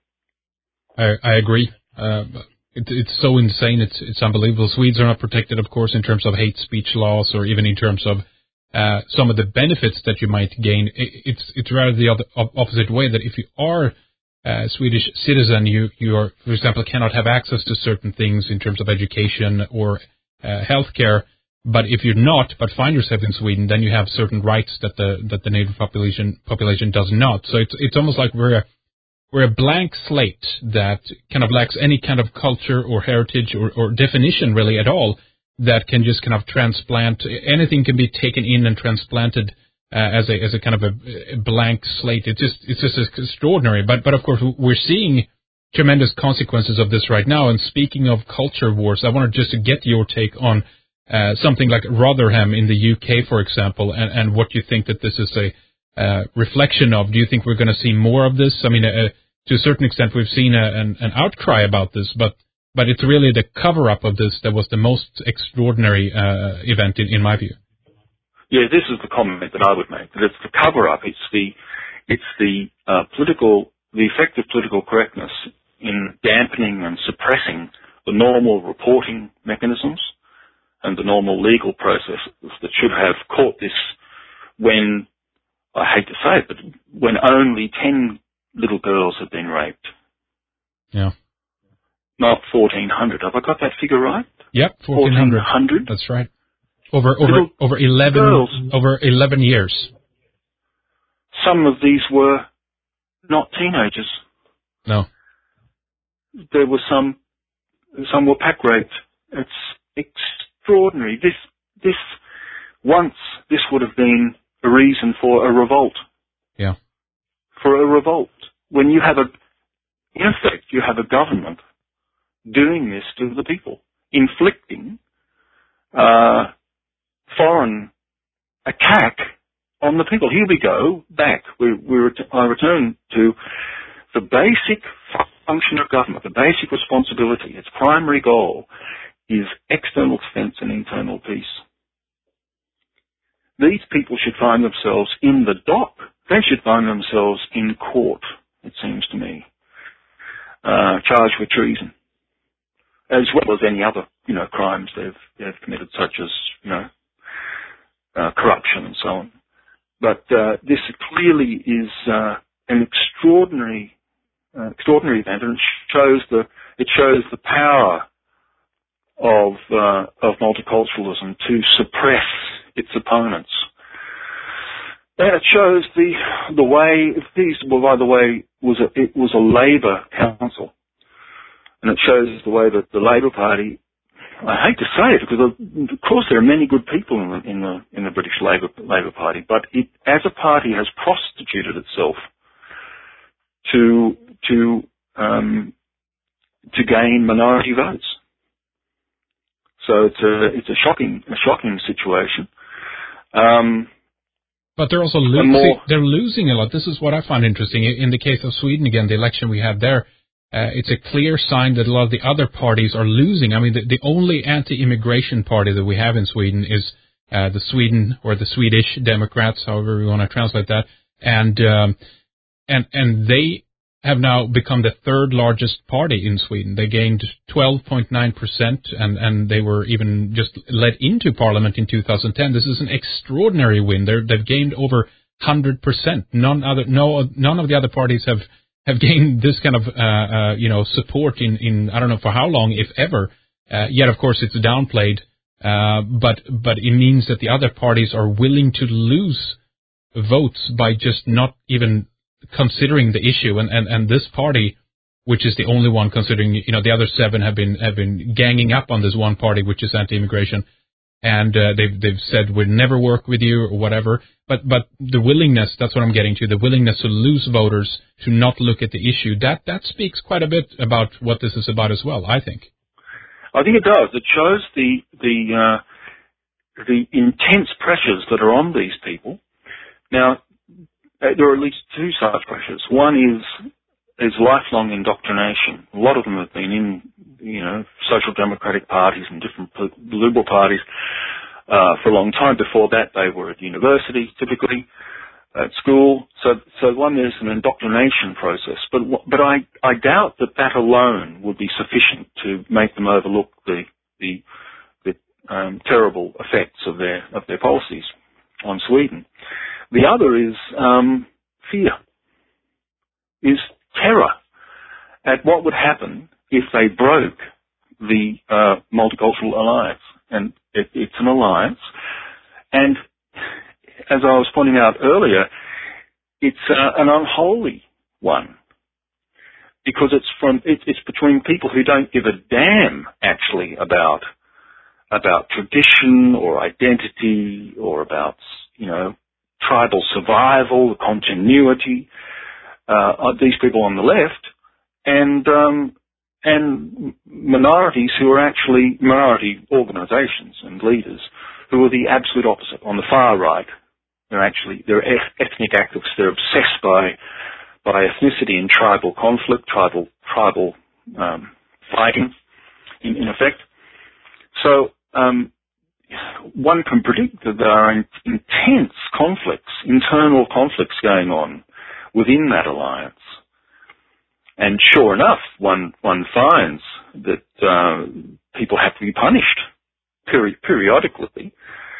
I, I agree. Uh, it, it's so insane. It's it's unbelievable. Swedes are not protected, of course, in terms of hate speech laws or even in terms of uh, some of the benefits that you might gain. It, it's it's rather the other, opposite way, that if you are a Swedish citizen, you, you are, for example, cannot have access to certain things in terms of education or uh, healthcare. But if you're not, but find yourself in Sweden, then you have certain rights that the that the native population population does not. So it's it's almost like we're a we're a blank slate that kind of lacks any kind of culture or heritage or, or definition really at all, that can just kind of transplant. Anything can be taken in and transplanted uh, as a as a kind of a, a blank slate. It's just it's just extraordinary. But but of course we're seeing tremendous consequences of this right now. And speaking of culture wars, I wanted just to get your take on Uh, something like Rotherham in the U K, for example, and, and what you think that this is a uh, reflection of. Do you think we're going to see more of this? I mean, uh, to a certain extent, we've seen a, an, an outcry about this, but but it's really the cover-up of this that was the most extraordinary uh, event, in, in my view. Yeah, this is the comment that I would make. That it's the cover-up. It's the it's the uh, political, the effective political correctness in dampening and suppressing the normal reporting mechanisms and the normal legal processes that should have caught this when, I hate to say it, but when only ten little girls have been raped. Yeah. Not fourteen hundred. Have I got that figure right? Yep, fourteen hundred. That's right. Over over little over eleven girls. Over eleven years. Some of these were not teenagers. No. There were some. Some were pack raped. It's extraordinary. This, this, once this would have been a reason for a revolt. Yeah. For a revolt. When you have a, in effect, you have a government doing this to the people, inflicting uh, foreign attack on the people. Here we go back. We, we ret- I return to the basic function of government, the basic responsibility. Its primary goal is external defence and internal peace. These people should find themselves in the dock. They should find themselves in court, it seems to me, uh, charged with treason, as well as any other, you know, crimes they've, they've committed, such as, you know, uh, corruption and so on. But uh, this clearly is uh, an extraordinary, uh, extraordinary event, and it shows the it shows the power of uh, of multiculturalism to suppress its opponents. And it shows the the way. These, well, by the way, was a, it was a Labor council, and it shows the way that the Labor Party. I hate to say it, because of, of course there are many good people in the in the, in the British Labor Labor Party, but it, as a party, has prostituted itself to to um, to gain minority votes. So it's a it's a shocking a shocking situation. Um, but they're also losing. They're losing a lot. This is what I find interesting. In the case of Sweden, again, the election we had there. Uh, it's a clear sign that a lot of the other parties are losing. I mean, the, the only anti-immigration party that we have in Sweden is uh, the Sweden or the Swedish Democrats, however we want to translate that, and um, and and they have now become the third largest party in Sweden. They gained twelve point nine percent, and and they were even just led into parliament in two thousand ten. This is an extraordinary win. They're, they've gained over one hundred percent. None other, no, none of the other parties have. have gained this kind of, uh, uh, you know, support in, in, I don't know for how long, if ever. Uh, yet, of course, it's downplayed. Uh, but, but it means that the other parties are willing to lose votes by just not even considering the issue. And, and, and this party, which is the only one considering, you know, the other seven have been, have been ganging up on this one party, which is anti-immigration. And, uh, they've, they've said we'll never work with you or whatever. But, but the willingness, that's what I'm getting to, the willingness to lose voters, to not look at the issue, that, that speaks quite a bit about what this is about as well, I think. I think it does. It shows the, the, uh, the intense pressures that are on these people. Now, there are at least two such pressures. One is, is lifelong indoctrination. A lot of them have been in, you know, social democratic parties and different liberal parties uh, for a long time. Before that, they were at university, typically, at school. So, so one, there's an indoctrination process. But, but I, I doubt that that alone would be sufficient to make them overlook the, the, the um, terrible effects of their, of their policies on Sweden. The other is um, fear, is terror at what would happen if they broke the uh, multicultural alliance. And it, it's an alliance. And as I was pointing out earlier, it's uh, an unholy one, because it's from it, it's between people who don't give a damn actually about about tradition or identity or about, you know, tribal survival, continuity. Uh, these people on the left, and um, and minorities who are actually minority organisations and leaders who are the absolute opposite. On the far right, they're actually they're ethnic activists. They're obsessed by by ethnicity and tribal conflict, tribal tribal um, fighting, in, in effect. So um, one can predict that there are in, intense conflicts, internal conflicts going on within that alliance. And sure enough, one one finds that uh, people have to be punished peri- periodically.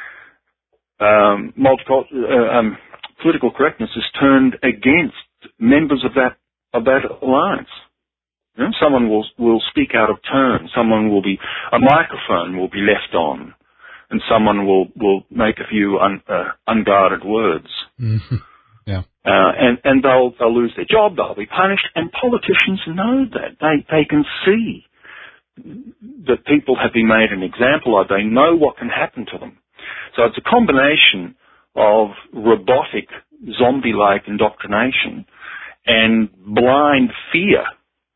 Um, multiple, uh, um, political correctness is turned against members of that of that alliance. You know, someone will will speak out of turn. Someone will be a microphone will be left on, and someone will will make a few un, uh, unguarded words. Mm-hmm. Yeah. Uh, and, and they'll, they'll lose their job, they'll be punished, and politicians know that. They, they can see that people have been made an example of. They know what can happen to them. So it's a combination of robotic, zombie-like indoctrination and blind fear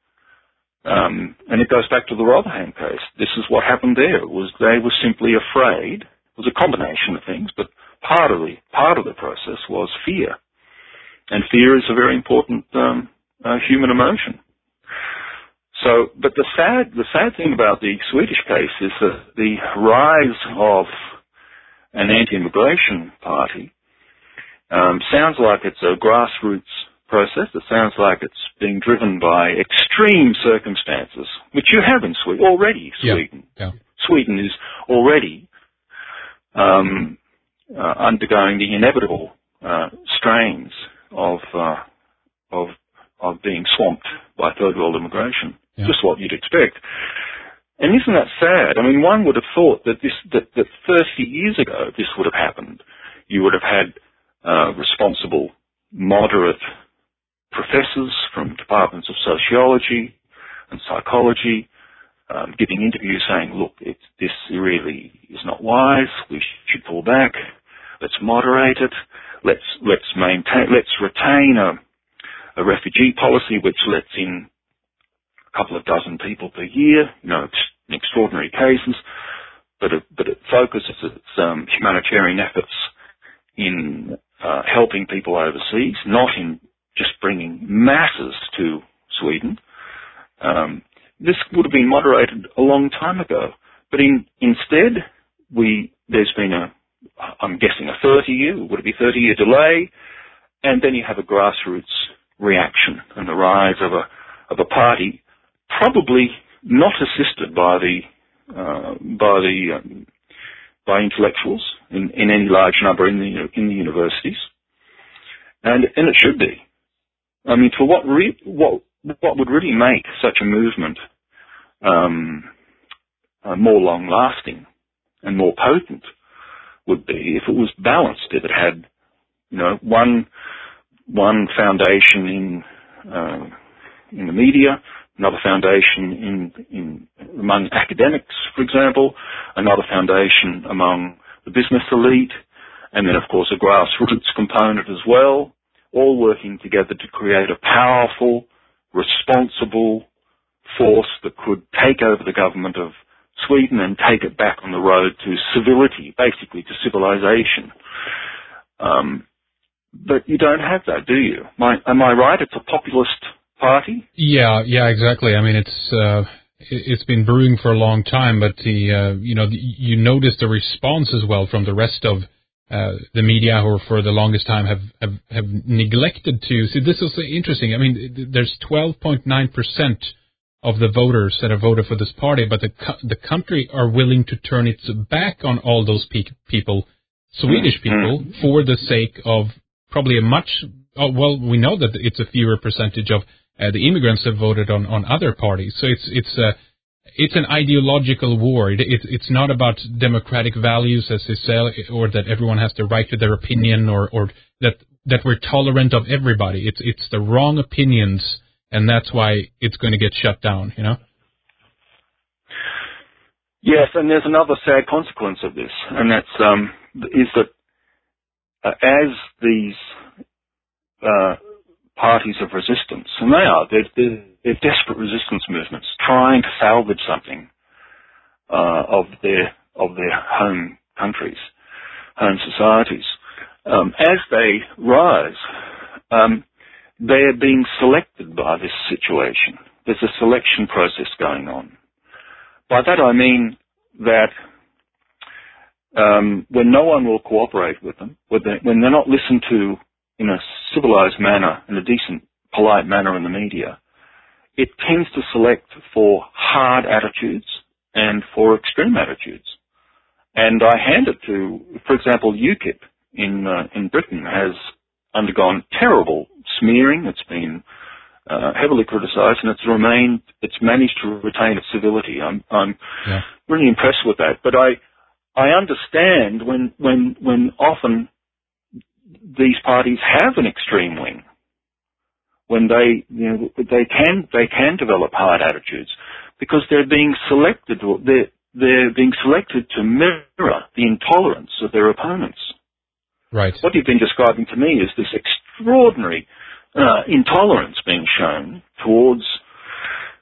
Um, and it goes back to the Rotherham case. This is what happened there. It was they were simply afraid. It was a combination of things, but part of the part of the process was fear, and fear is a very important um, uh, human emotion. So, but the sad the sad thing about the Swedish case is that the rise of an anti-immigration party um, sounds like it's a grassroots process. It sounds like it's being driven by extreme circumstances, which you have in Sweden already. Sweden, yeah, yeah. Sweden is already um, uh, undergoing the inevitable uh, strains of uh, of of being swamped by third world immigration. Yeah. Just what you'd expect. And isn't that sad? I mean, one would have thought that this that, that thirty years ago this would have happened. You would have had uh, responsible, moderate professors from departments of sociology and psychology um, giving interviews saying, look, it's, this really is not wise, we should pull back, let's moderate it, let's let's maintain, let's retain a, a refugee policy which lets in a couple of dozen people per year, you know, in extraordinary cases, but it, but it focuses its um, humanitarian efforts in uh, helping people overseas, not in just bringing masses to Sweden. Um, this would have been moderated a long time ago. But in, instead, we there's been a, I'm guessing a thirty-year, would it be thirty-year delay, and then you have a grassroots reaction and the rise of a of a party, probably not assisted by the uh, by the um, by intellectuals in, in any large number in the in the universities, and and it should be. I mean, for what re- what what would really make such a movement um, uh, more long-lasting and more potent would be if it was balanced. If it had, you know, one one foundation in uh, in the media, another foundation in in among academics, for example, another foundation among the business elite, and then of course a grassroots component as well. All working together to create a powerful, responsible force that could take over the government of Sweden and take it back on the road to civility, basically to civilization. Um, but you don't have that, do you? My, am I right? It's a populist party? Yeah, yeah, exactly. I mean, it's uh, it's been brewing for a long time, but the uh, you know the, you notice the response as well from the rest of Uh, the media, who for the longest time have, have, have neglected to see. This is interesting. I mean, there's twelve point nine percent of the voters that have voted for this party, but the the country are willing to turn its back on all those pe- people, Swedish people, for the sake of probably a much. Oh, well, we know that it's a fewer percentage of uh, the immigrants have voted on, on other parties. So it's it's a It's an ideological war. It, it, it's not about democratic values, as they say, or that everyone has the right to their opinion, or, or that that we're tolerant of everybody. It's it's the wrong opinions, and that's why it's going to get shut down. You know. Yes, and there's another sad consequence of this, and that's um, is that uh, as these uh, parties of resistance, and they are, they're, they're, they're desperate resistance movements trying to salvage something uh, of their of their home countries, home societies. Um, as they rise, um, they are being selected by this situation. There's a selection process going on. By that I mean that um, when no one will cooperate with them, when they're, when they're not listened to in a civilized manner, in a decent, polite manner in the media, it tends to select for hard attitudes and for extreme attitudes. And I hand it to, for example, UKIP in uh, in Britain has undergone terrible smearing. It's been uh, heavily criticised, and it's remained, it's managed to retain its civility. I'm I'm yeah. really impressed with that. But I I understand when when when often these parties have an extreme wing, when they, you know, they can they can develop hard attitudes because they're being selected, or they're they're being selected to mirror the intolerance of their opponents. Right. What you've been describing to me is this extraordinary uh, intolerance being shown towards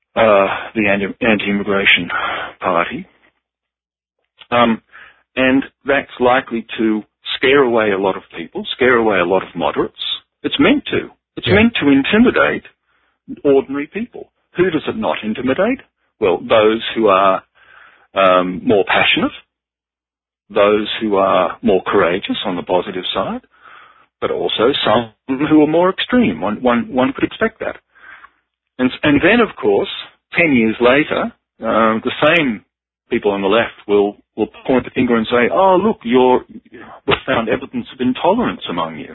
uh, the anti- anti-immigration party. Um, and that's likely to scare away a lot of people, scare away a lot of moderates. It's meant to. It's yeah. meant to intimidate ordinary people. Who does it not intimidate? Well, those who are um, more passionate, those who are more courageous on the positive side, but also some who are more extreme. One, one, one could expect that. And, and then, of course, ten years later, uh, the same people on the left will, will point the finger and say, oh, look, you're, we've found evidence of intolerance among you.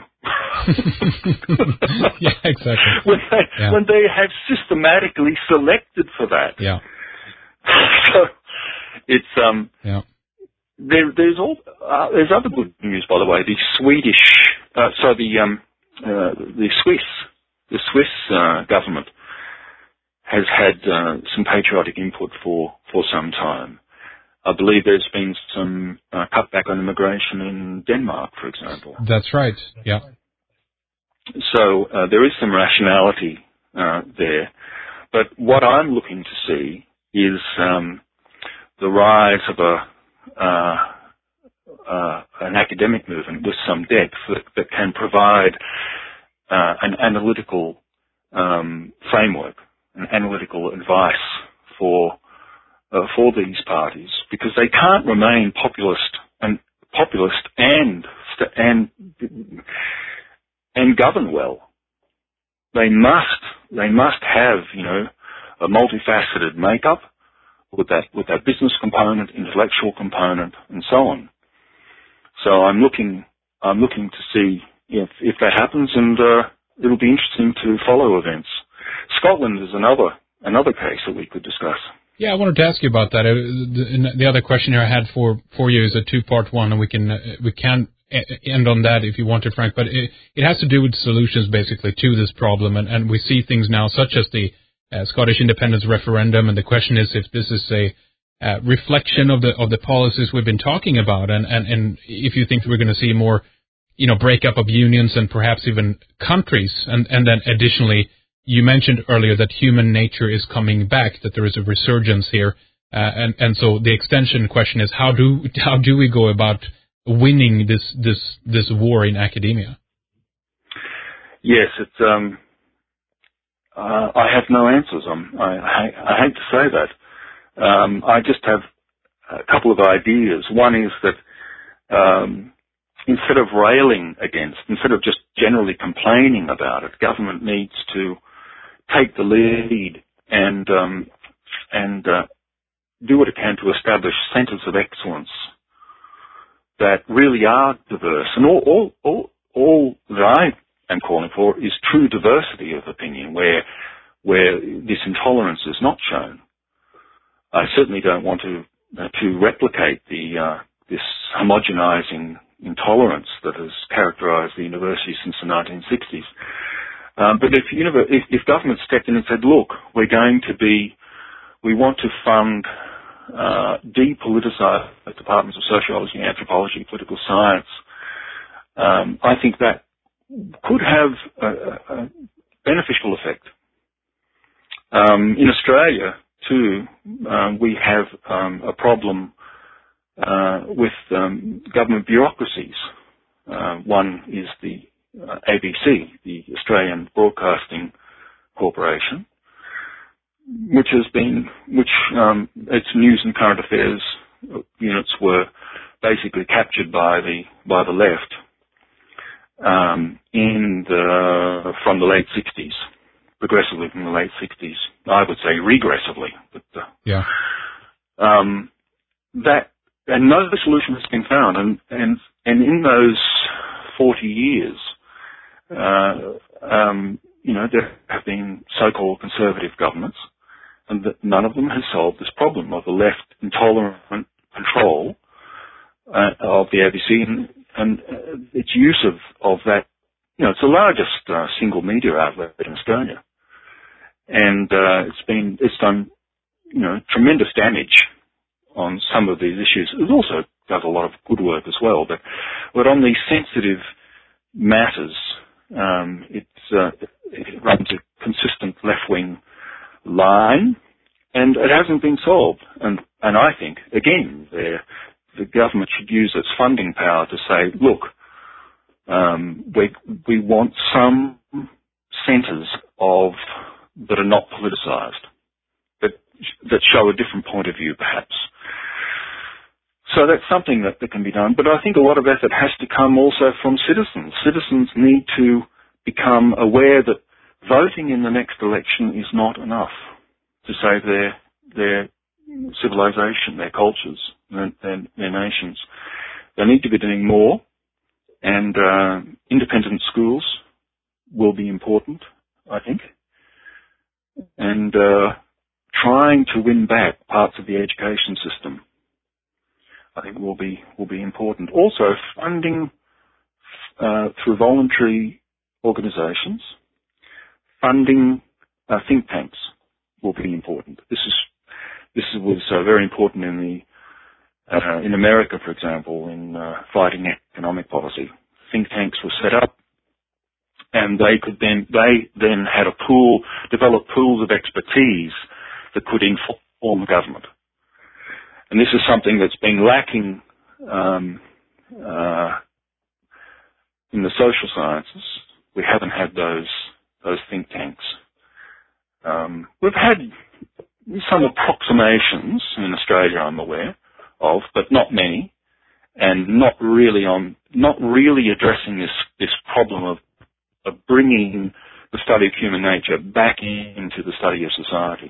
Yeah, exactly. When they, yeah. when they have systematically selected for that. Yeah. So it's, um, yeah. there, there's all, uh, there's other good news, by the way. The Swedish, uh, so the, um, uh, the Swiss, the Swiss, uh, government has had, uh, some patriotic input for, for some time. I believe there's been some uh, cutback on immigration in Denmark, for example. That's right. Yeah. So uh, there is some rationality uh, there. But what I'm looking to see is um, the rise of a uh, uh, an academic movement with some depth that, that can provide uh, an analytical um, framework, an analytical advice for Uh, for these parties, because they can't remain populist and populist and and and govern well. They must they must have you know a multifaceted makeup with that with that business component, intellectual component, and so on. So I'm looking I'm looking to see if if that happens, and uh, it'll be interesting to follow events. Scotland is another another case that we could discuss. Yeah, I wanted to ask you about that. Uh, the, the other question here I had for, for you is a two-part one, and we can uh, we can end on that if you wanted, Frank. But it, it has to do with solutions, basically, to this problem. And, and we see things now, such as the uh, Scottish independence referendum, and the question is if this is a uh, reflection of the of the policies we've been talking about, and, and, and if you think we're going to see more, you know, breakup of unions and perhaps even countries, and, and then additionally. You mentioned earlier that human nature is coming back, that there is a resurgence here, uh, and and so the extension question is how do how do we go about winning this this this war in academia? Yes, it's um, uh, I have no answers. Um, I, I I hate to say that. Um, I just have a couple of ideas. One is that um, instead of railing against, instead of just generally complaining about it, government needs to take the lead and um, and uh, do what it can to establish centres of excellence that really are diverse. And all, all, all, all that I am calling for is true diversity of opinion, where where this intolerance is not shown. I certainly don't want to uh, to replicate the uh, this homogenizing intolerance that has characterized the university since the nineteen sixties. Um, but if, if, if government stepped in and said, look, we're going to be, we want to fund uh, depoliticize departments of sociology, anthropology, political science, um, I think that could have a, a beneficial effect. Um, in Australia, too, um, we have um, a problem uh, with um, government bureaucracies. Uh, one is the Uh, A B C, the Australian Broadcasting Corporation, which has been, which um, its news and current affairs units were basically captured by the by the left um, in the from the late sixties, progressively from the late sixties. I would say regressively, but uh, yeah, um, that and no solution has been found, and and and in those forty years. Uh, um, you know, there have been so-called conservative governments, and that none of them has solved this problem of the left intolerant control uh, of the A B C and, and uh, its use of, of that. You know, it's the largest uh, single media outlet in Australia, and uh, it's been it's done you know tremendous damage on some of these issues. It also does a lot of good work as well, but but on these sensitive matters. Um, it's, uh, it runs a consistent left-wing line, and it hasn't been solved. And, and I think, again, the, the government should use its funding power to say, look, um, we, we want some centres of that are not politicised, that, that show a different point of view, perhaps. So that's something that, that can be done. But I think a lot of effort has to come also from citizens. Citizens need to become aware that voting in the next election is not enough to save their their civilization, their cultures, their, their, their nations. They need to be doing more, and uh, independent schools will be important, I think, and uh, trying to win back parts of the education system, I think, will be will be important. Also, funding uh, through voluntary organisations, funding uh, think tanks will be important. This is this was uh, very important in the uh, in America, for example, in uh, fighting economic policy. Think tanks were set up, and they could then they then had a pool, developed pools of expertise that could inform the government. And this is something that's been lacking um, uh, in the social sciences. We haven't had those those think tanks. Um, we've had some approximations in Australia, I'm aware of, but not many, and not really on not really addressing this this problem of of bringing the study of human nature back into the study of society.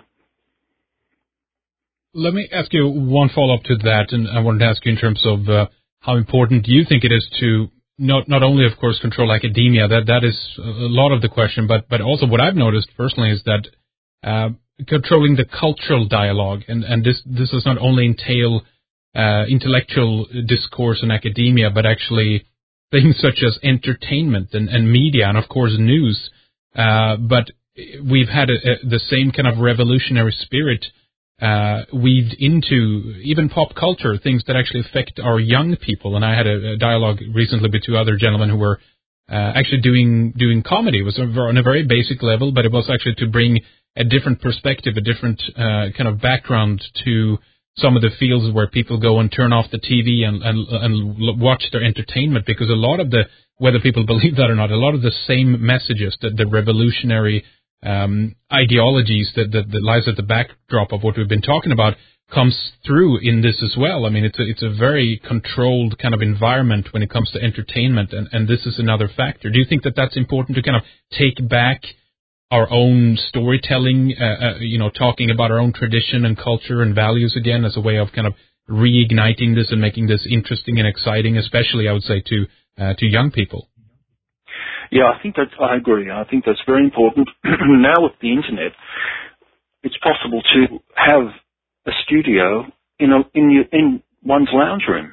Let me ask you one follow-up to that, and I wanted to ask you in terms of uh, how important do you think it is to not not only, of course, control academia, that that is a lot of the question, but but also what I've noticed personally is that uh, controlling the cultural dialogue, and, and this this does not only entail uh, intellectual discourse in academia, but actually things such as entertainment and, and media, and of course news. Uh, but we've had a, a, the same kind of revolutionary spirit Uh, weaved into even pop culture, things that actually affect our young people. And I had a, a dialogue recently with two other gentlemen who were uh, actually doing doing comedy. It was on a very basic level, but it was actually to bring a different perspective, a different uh, kind of background to some of the fields where people go and turn off the T V and, and, and watch their entertainment, because a lot of the, whether people believe that or not, a lot of the same messages, that the revolutionary Um, ideologies that, that, that lies at the backdrop of what we've been talking about comes through in this as well. I mean, it's a, it's a very controlled kind of environment when it comes to entertainment, and, and this is another factor. Do you think that that's important to kind of take back our own storytelling, uh, uh, you know, talking about our own tradition and culture and values again as a way of kind of reigniting this and making this interesting and exciting, especially, I would say, to uh, to young people? Yeah, I think that I agree. I think that's very important. Now with the internet, it's possible to have a studio in a, in your, in one's lounge room.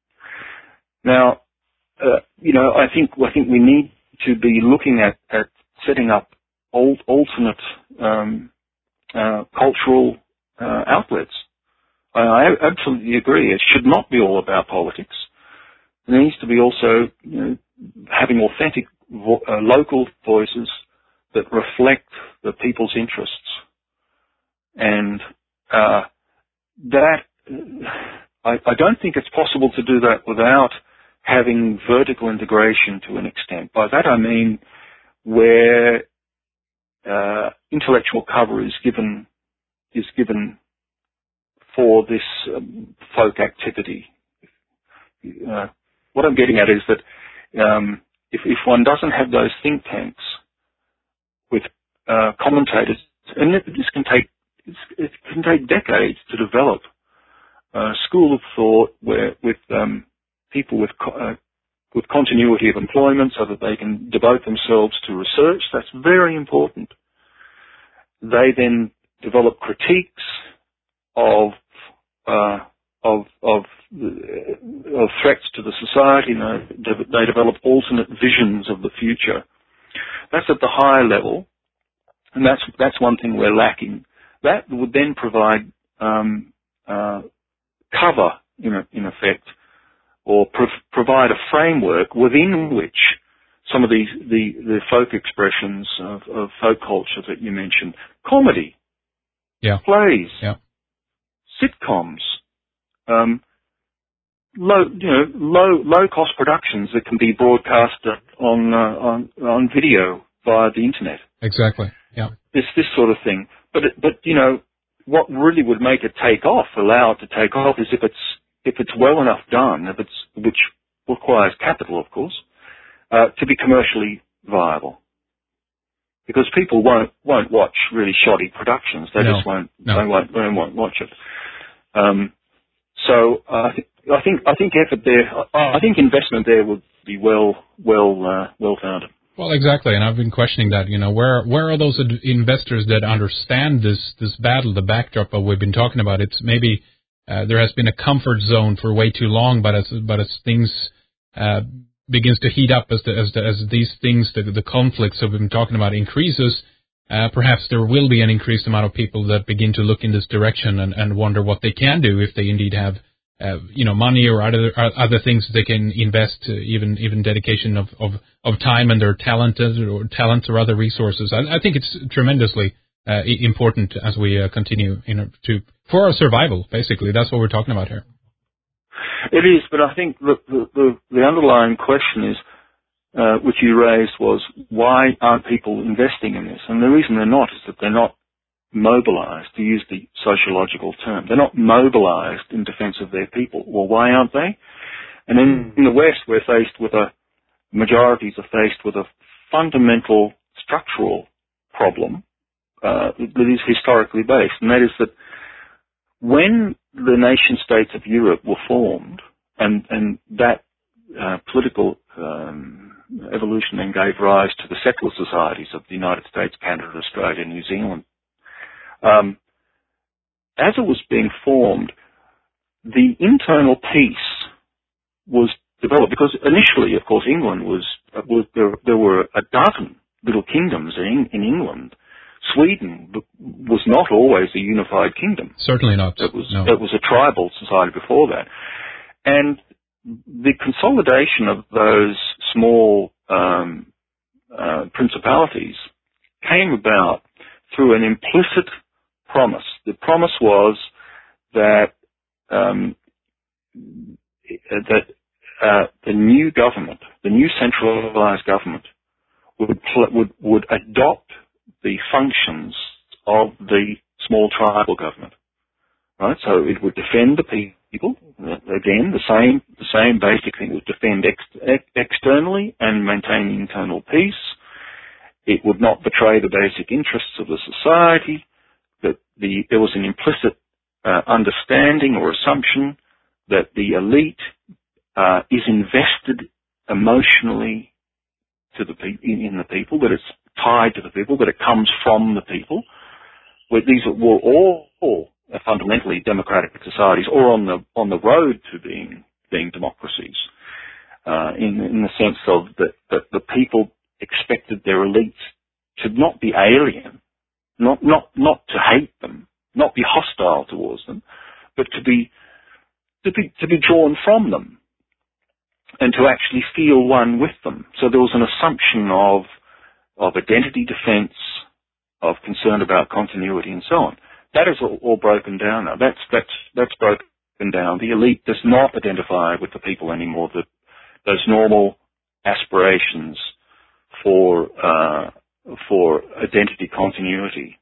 Now, uh, you know, I think I think we need to be looking at, at setting up old alternate um, uh, cultural uh, outlets. I, I absolutely agree. It should not be all about politics. There needs to be also, you know, having authentic vo- uh, local voices that reflect the people's interests. And uh, that, I, I don't think it's possible to do that without having vertical integration to an extent. By that I mean where uh, intellectual cover is given is given for this um, folk activity. Uh, what I'm getting at is that um, if, if one doesn't have those think tanks with uh, commentators, and this can take it can take decades to develop a school of thought where with um, people with uh, with continuity of employment, so that they can devote themselves to research. That's very important. They then develop critiques of uh, of of of threats to the society. You know, they develop alternate visions of the future. That's at the higher level, and that's that's one thing we're lacking. That would then provide um, uh, cover, in a, in effect, or pro- provide a framework within which some of these the, the folk expressions of, of folk culture that you mentioned, comedy, yeah. plays, yeah. sitcoms, um, low, you know, low, low cost productions that can be broadcast on, uh, on, on video via the internet. Exactly. Yeah. This, this sort of thing. But, it, but, you know, what really would make it take off, allow it to take off, is if it's, if it's well enough done, if it's, which requires capital, of course, uh, to be commercially viable. Because people won't, won't watch really shoddy productions. They no. just won't, no. they won't, they won't watch it. Um, so, uh, I think, I think, I think effort there, I think investment there would be well, well, uh, well founded. Well, exactly, and I've been questioning that. You know, where where are those ad- investors that understand this this battle, the backdrop that we've been talking about? It's maybe uh, there has been a comfort zone for way too long, but as but as things uh, begins to heat up, as the, as the, as these things, the, the conflicts that we've been talking about increases, uh, perhaps there will be an increased amount of people that begin to look in this direction and, and wonder what they can do if they indeed have. Uh, you know, money or other other things they can invest, uh, even even dedication of, of, of time and their talented or talents or other resources. I, I think it's tremendously uh, important as we uh, continue, you know, to for our survival. Basically, that's what we're talking about here. It is, but I think the the, the, the underlying question is, uh, which you raised, was why aren't people investing in this? And the reason they're not is that they're not mobilized, to use the sociological term. They're not mobilized in defense of their people. Well, why aren't they? And in, in the West, we're faced with a, majorities are faced with a fundamental structural problem uh, that is historically based, and that is that when the nation states of Europe were formed, and, and that uh, political um, evolution then gave rise to the settler societies of the United States, Canada, Australia, New Zealand, Um, as it was being formed, the internal peace was developed because initially, of course, England was, was there, there were a dozen little kingdoms in, in England. Sweden was not always a unified kingdom. Certainly not. It was, no. it was a tribal society before that. And the consolidation of those small um, uh, principalities came about through an implicit promise. The promise was that um, that uh, the new government, the new centralized government, would pl- would would adopt the functions of the small tribal government. Right, so it would defend the people. Again, the same the same basic thing. It would defend ex- ex- externally and maintain internal peace. It would not betray the basic interests of the society. That the, there was an implicit uh, understanding or assumption that the elite uh, is invested emotionally to the pe- in, in the people, that it's tied to the people, that it comes from the people. Where these were all, all fundamentally democratic societies, or on the on the road to being being democracies, uh, in, in the sense of that, that the people expected their elites to not be alien. Not, not, not to hate them, not be hostile towards them, but to be, to be, to be drawn from them and to actually feel one with them. So there was an assumption of, of identity defense, of concern about continuity and so on. That is all, all broken down now. That's, that's, that's broken down. The elite does not identify with the people anymore. The, those normal aspirations for, uh, for identity continuity.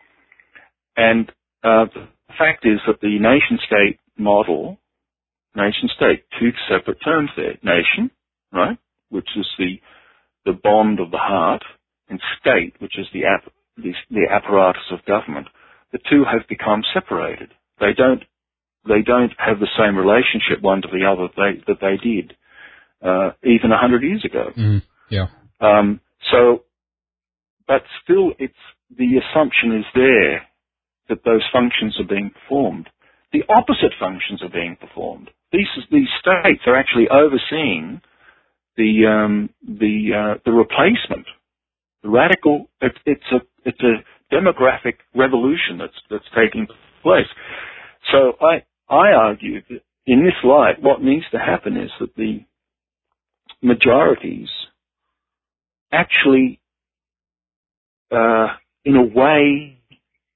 And uh, the fact is that the nation-state model, nation-state, two separate terms there, nation, right, which is the the bond of the heart, and state, which is the, app, the, the apparatus of government, the two have become separated. They don't they don't have the same relationship one to the other they, that they did uh, even a hundred years ago. Mm, yeah. Um, so. But still, it's the assumption is there that those functions are being performed. The opposite functions are being performed. These these states are actually overseeing the um, the uh, the replacement, the radical. It, it's a it's a demographic revolution that's that's taking place. So I I argue that in this light, what needs to happen is that the majorities actually, Uh, in a way,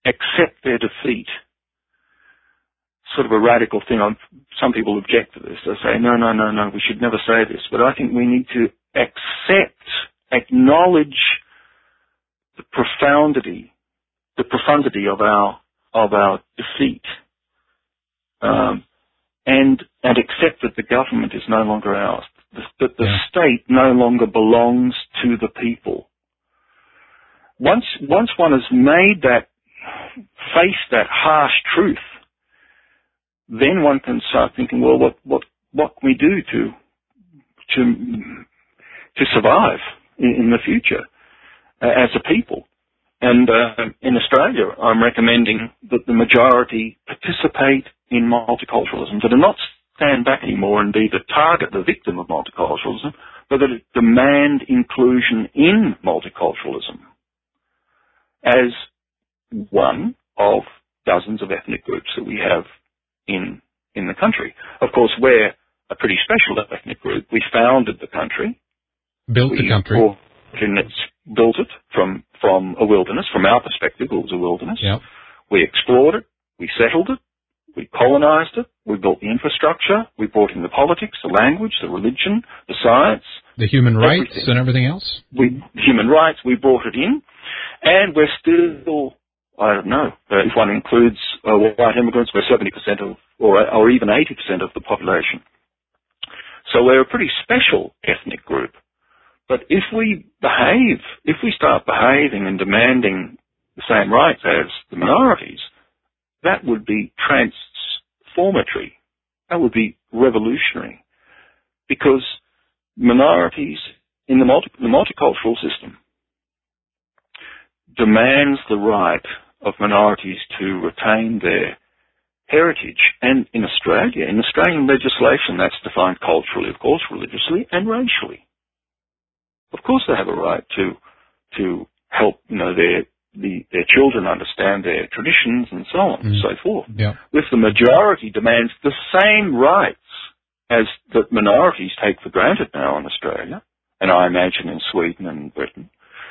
accept their defeat. Sort of a radical thing. Some people object to this. They say, no, no, no, no, we should never say this. But I think we need to accept, acknowledge the profundity, the profundity of our of our defeat, um, and and accept that the government is no longer ours, that the yeah. state no longer belongs to the people. Once once one has made that, faced that harsh truth, then one can start thinking, well, what what what can we do to to to survive in, in the future uh, as a people? And uh, in Australia, I'm recommending that the majority participate in multiculturalism, that do not stand back anymore and be the target, the victim of multiculturalism, but that it demand inclusion in multiculturalism as one of dozens of ethnic groups that we have in in the country. Of course, we're a pretty special ethnic group. We founded the country. Built we the country. It's built it from, from a wilderness. From our perspective, it was a wilderness. Yep. We explored it. We settled it. We colonized it. We built the infrastructure. We brought in the politics, the language, the religion, the science. The human rights everything. and everything else? We, human rights, we brought it in. And we're still, I don't know, uh, if one includes uh, white immigrants, we're seventy percent of, or, or even eighty percent of the population. So we're a pretty special ethnic group. But if we behave, if we start behaving and demanding the same rights as the minorities, that would be transformatory. That would be revolutionary. Because minorities in the, multi, the multicultural system demands the right of minorities to retain their heritage. And in Australia, in Australian legislation, that's defined culturally, of course, religiously, and racially. Of course they have a right to to help, you know, their the, their children understand their traditions and so on mm. and so forth. Yeah. If the majority demands the same rights as that minorities take for granted now in Australia, and I imagine in Sweden and Britain,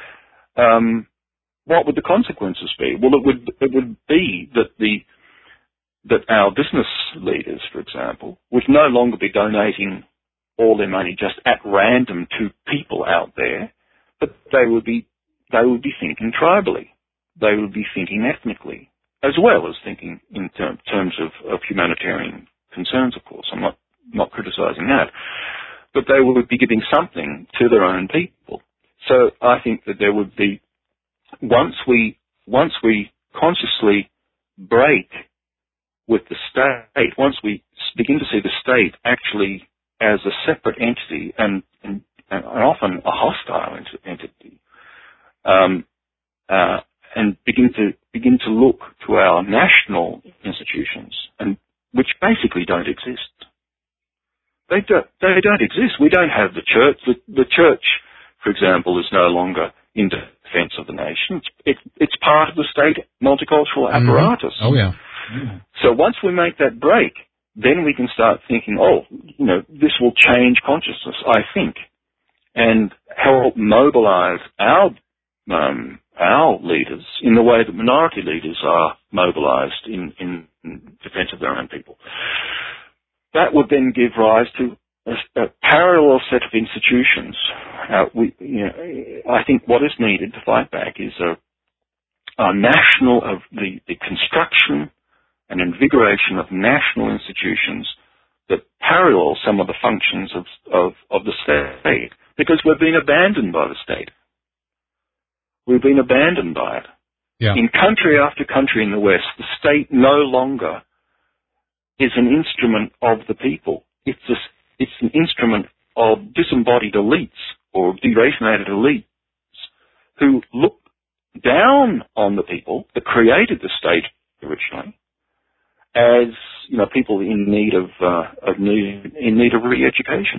um, what would the consequences be? Well, it would it would be that the that our business leaders, for example, would no longer be donating all their money just at random to people out there, but they would be they would be thinking tribally, they would be thinking ethnically, as well as thinking in ter- terms of, of humanitarian concerns. Of course, I'm not not criticising that, but they would be giving something to their own people. So I think that there would be once we once we consciously break with the state, once we begin to see the state actually as a separate entity and, and, and often a hostile entity, um, uh, and begin to begin to look to our national institutions, and which basically don't exist. They don't. They don't exist. We don't have the church. The, the church, for example, is no longer in defence of the nation. It's, it, it's part of the state multicultural apparatus. Mm-hmm. Oh yeah. Mm-hmm. So once we make that break, then we can start thinking, oh, you know, this will change consciousness, I think, and help mobilize our um, our leaders in the way that minority leaders are mobilized in, in defense of their own people. That would then give rise to a, a parallel set of institutions. Uh, we, you know, I think what is needed to fight back is a, a national of the, the construction and invigoration of national institutions that parallel some of the functions of, of, of the state, because we've been abandoned by the state. We've been abandoned by it. Yeah. In country after country in the West, the state no longer is an instrument of the people. It's a, it's an instrument of disembodied elites or deracinated elites who look down on the people that created the state originally as, you know, people in need of uh, of need in need of re-education.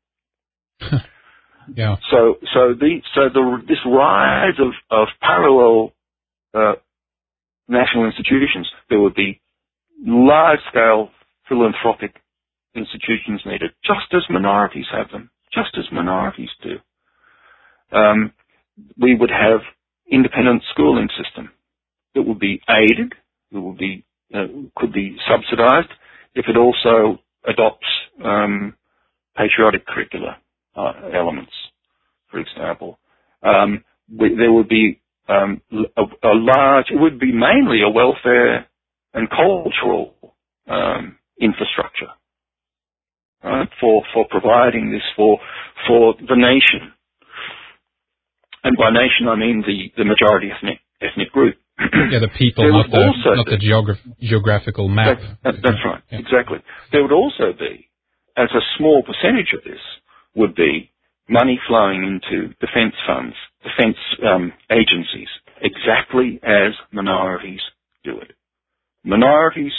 Yeah. So so the so the this rise of of parallel uh, national institutions, there would be large scale philanthropic institutions needed, just as minorities have them, just as minorities do. Um, we would have independent schooling system. it would be aided, it would be uh, could be subsidised if it also adopts um, patriotic curricula uh, elements, for example. Um, we, there would be um, a, a large, it would be mainly a welfare and cultural um, infrastructure, right, for for providing this for for the nation. And by nation, I mean the, the majority ethnic ethnic group. Yeah, the people, not the not the geograph- geographical map. That, that, that's right, yeah. Exactly. There would also be, as a small percentage of this, would be money flowing into defence funds, defence um, agencies, exactly as minorities do it. Minorities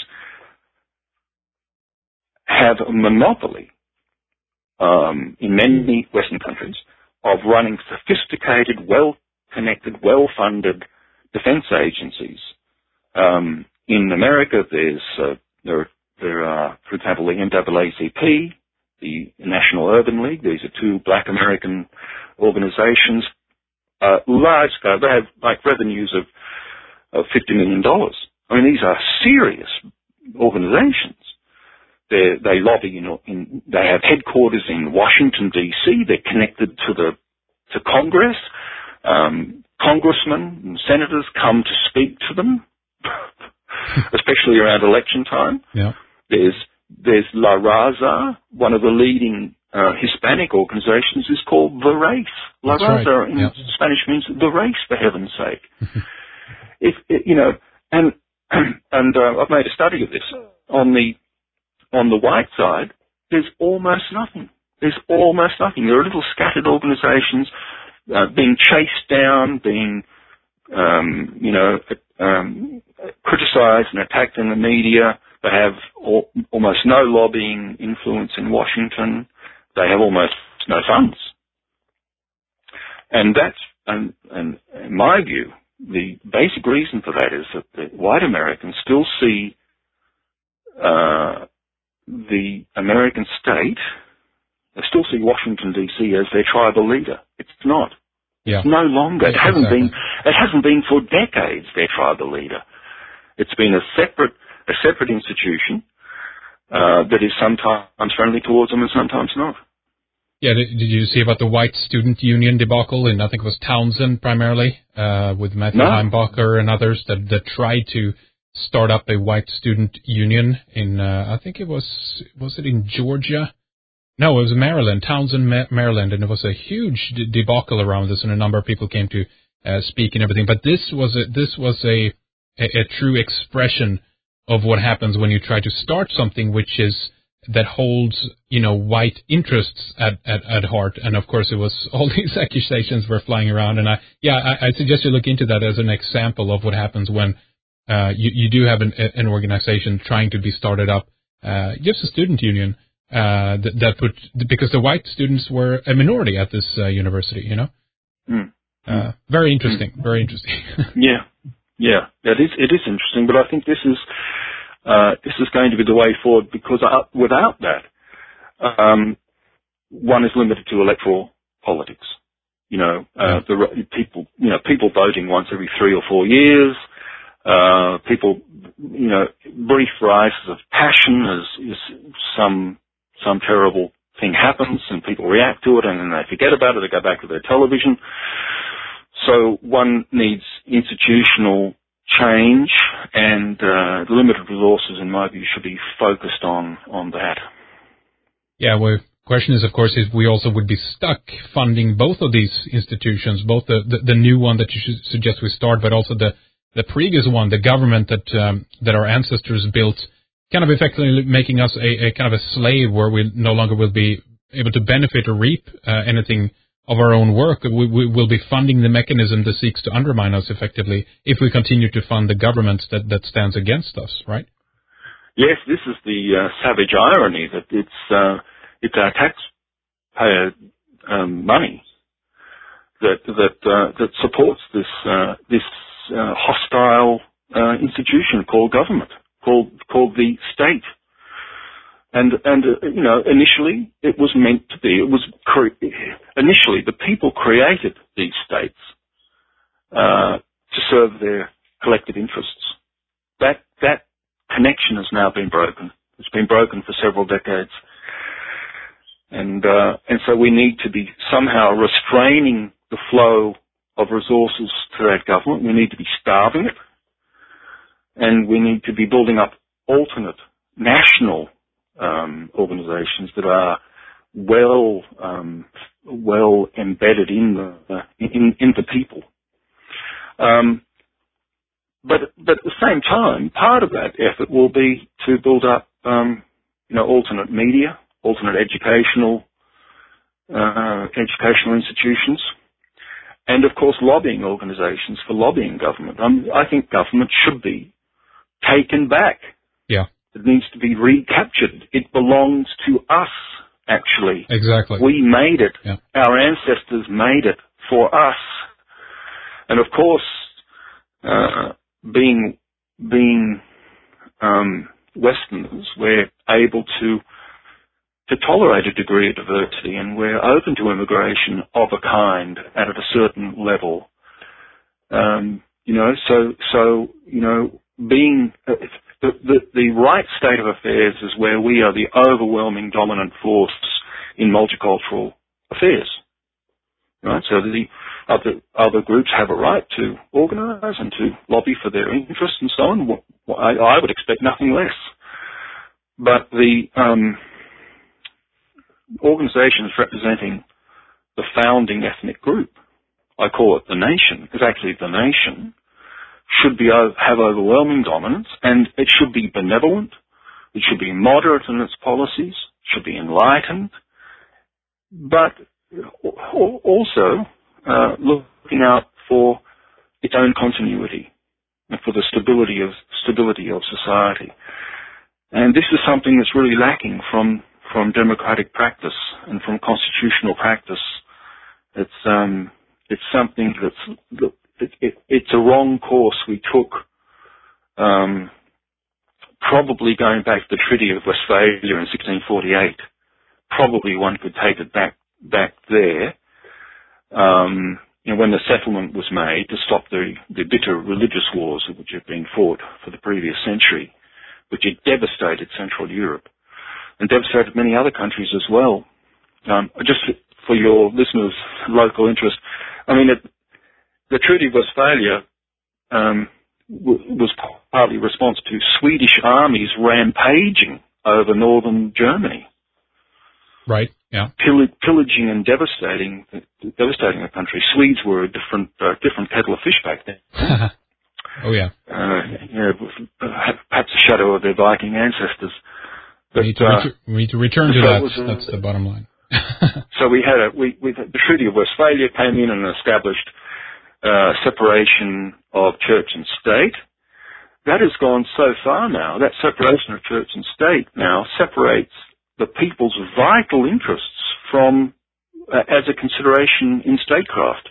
have a monopoly um, in many Western countries of running sophisticated, well-connected, well-funded defence agencies. Um, in America, there's uh, there, there are, for example, the N double A C P, the National Urban League. These are two black American organizations, uh, large scale. They have like revenues of, of fifty million dollars. I mean, these are serious organizations. They're, they lobby in, in, they have headquarters in Washington, D C. They're connected to the, to Congress. Um, congressmen and senators come to speak to them, especially around election time. Yeah. There's, there's La Raza, one of the leading uh, Hispanic organizations, is called The Race. La That's Raza right. in Yeah. Spanish means the race, for heaven's sake. if, it, you know, and, and uh, I've made a study of this. On the, on the white side, there's almost nothing. There's almost nothing. There are little scattered organizations uh, being chased down, being, um, you know, um, criticized and attacked in the media. They have al- almost no lobbying influence in Washington. They have almost no funds. And that's, and, and in my view, the basic reason for that is that the white Americans still see uh, the American state, they still see Washington D C as their tribal leader. It's not. Yeah. It's no longer. It hasn't Exactly. been. It hasn't been for decades their tribal leader. It's been a separate, a separate institution uh, that is sometimes friendly towards them and sometimes not. Yeah, did, did you see about the white student union debacle in, I think it was Townsend primarily, uh, with Matthew No. Heimbacher and others that, that tried to start up a white student union in, uh, I think it was, was it in Georgia? No, it was Maryland, Townsend, Ma- Maryland, and it was a huge de- debacle around this, and a number of people came to uh, speak and everything. But this was a, this was a, a, a true expression of what happens when you try to start something which is that holds, you know, white interests at, at, at heart. And of course, it was all these accusations were flying around. And I, yeah, I, I suggest you look into that as an example of what happens when uh, you, you do have an, an organization trying to be started up, uh, just a student union. Uh, that, that put, because the white students were a minority at this uh, university, you know. Mm. Uh, very interesting, mm. very interesting. yeah, yeah, it is. It is interesting, but I think this is uh, this is going to be the way forward because uh, without that, um, one is limited to electoral politics. You know, uh, yeah. the people, you know, people voting once every three or four years. Uh, people, you know, brief rises of passion as, as some. Some terrible thing happens and people react to it and then they forget about it, they go back to their television. So one needs institutional change and uh, limited resources, in my view, should be focused on, on that. Yeah, well, the question is, of course, if we also would be stuck funding both of these institutions, both the, the, the new one that you should suggest we start, but also the, the previous one, the government that um, that our ancestors built, kind of effectively making us a, a kind of a slave where we no longer will be able to benefit or reap uh, anything of our own work. We, we will be funding the mechanism that seeks to undermine us effectively if we continue to fund the government that, that stands against us, right? Yes, this is the uh, savage irony that it's uh, it's our taxpayer um, money that that uh, that supports this uh, this uh, hostile uh, institution called government. Called called the state, and and uh, you know initially it was meant to be. It was cre- initially the people created these states uh, to serve their collective interests. That that connection has now been broken. It's been broken for several decades. And uh, and so we need to be somehow restraining the flow of resources to that government. We need to be starving it. And we need to be building up alternate national um, organisations that are well um, well embedded in the in, in the people. Um, but but at the same time, part of that effort will be to build up um, you know alternate media, alternate educational uh, educational institutions, and of course lobbying organisations for lobbying government. Um, I think government should be taken back. Yeah. It needs to be recaptured. It belongs to us, actually. Exactly. We made it. Yeah. Our ancestors made it for us. And of course, uh, being being um, Westerners, we're able to to tolerate a degree of diversity, and we're open to immigration of a kind at a certain level. Um, you know, so so you know, being uh, the, the the right state of affairs is where we are the overwhelming dominant force in multicultural affairs. Right, so the other other groups have a right to organise and to lobby for their interests and so on. I, I would expect nothing less. But the um, organisations representing the founding ethnic group, I call it the nation, because actually the nation should be have overwhelming dominance, and it should be benevolent. It should be moderate in its policies. Should be enlightened, but also uh, looking out for its own continuity and for the stability of stability of society. And this is something that's really lacking from from democratic practice and from constitutional practice. It's um, it's something that's it, it, it's a wrong course we took. Um, probably going back to the Treaty of Westphalia in sixteen forty-eight. Probably one could take it back back there, um, you know, when the settlement was made to stop the, the bitter religious wars which had been fought for the previous century, which had devastated Central Europe and devastated many other countries as well. Um, just for your listeners' local interest, I mean, it, the Treaty of Westphalia um, w- was partly responsible to Swedish armies rampaging over northern Germany. Right. Yeah. Pill- pillaging and devastating, devastating the country. Swedes were a different, uh, different kettle of fish back then. Oh yeah. Uh, yeah, perhaps a shadow of their Viking ancestors. But, we, need to uh, ret- we need to return to so that. was, uh, That's the bottom line. So we had a, we, we, the Treaty of Westphalia came in and established uh, separation of church and state. That has gone so far now. That separation of church and state now separates the people's vital interests from uh, as a consideration in statecraft.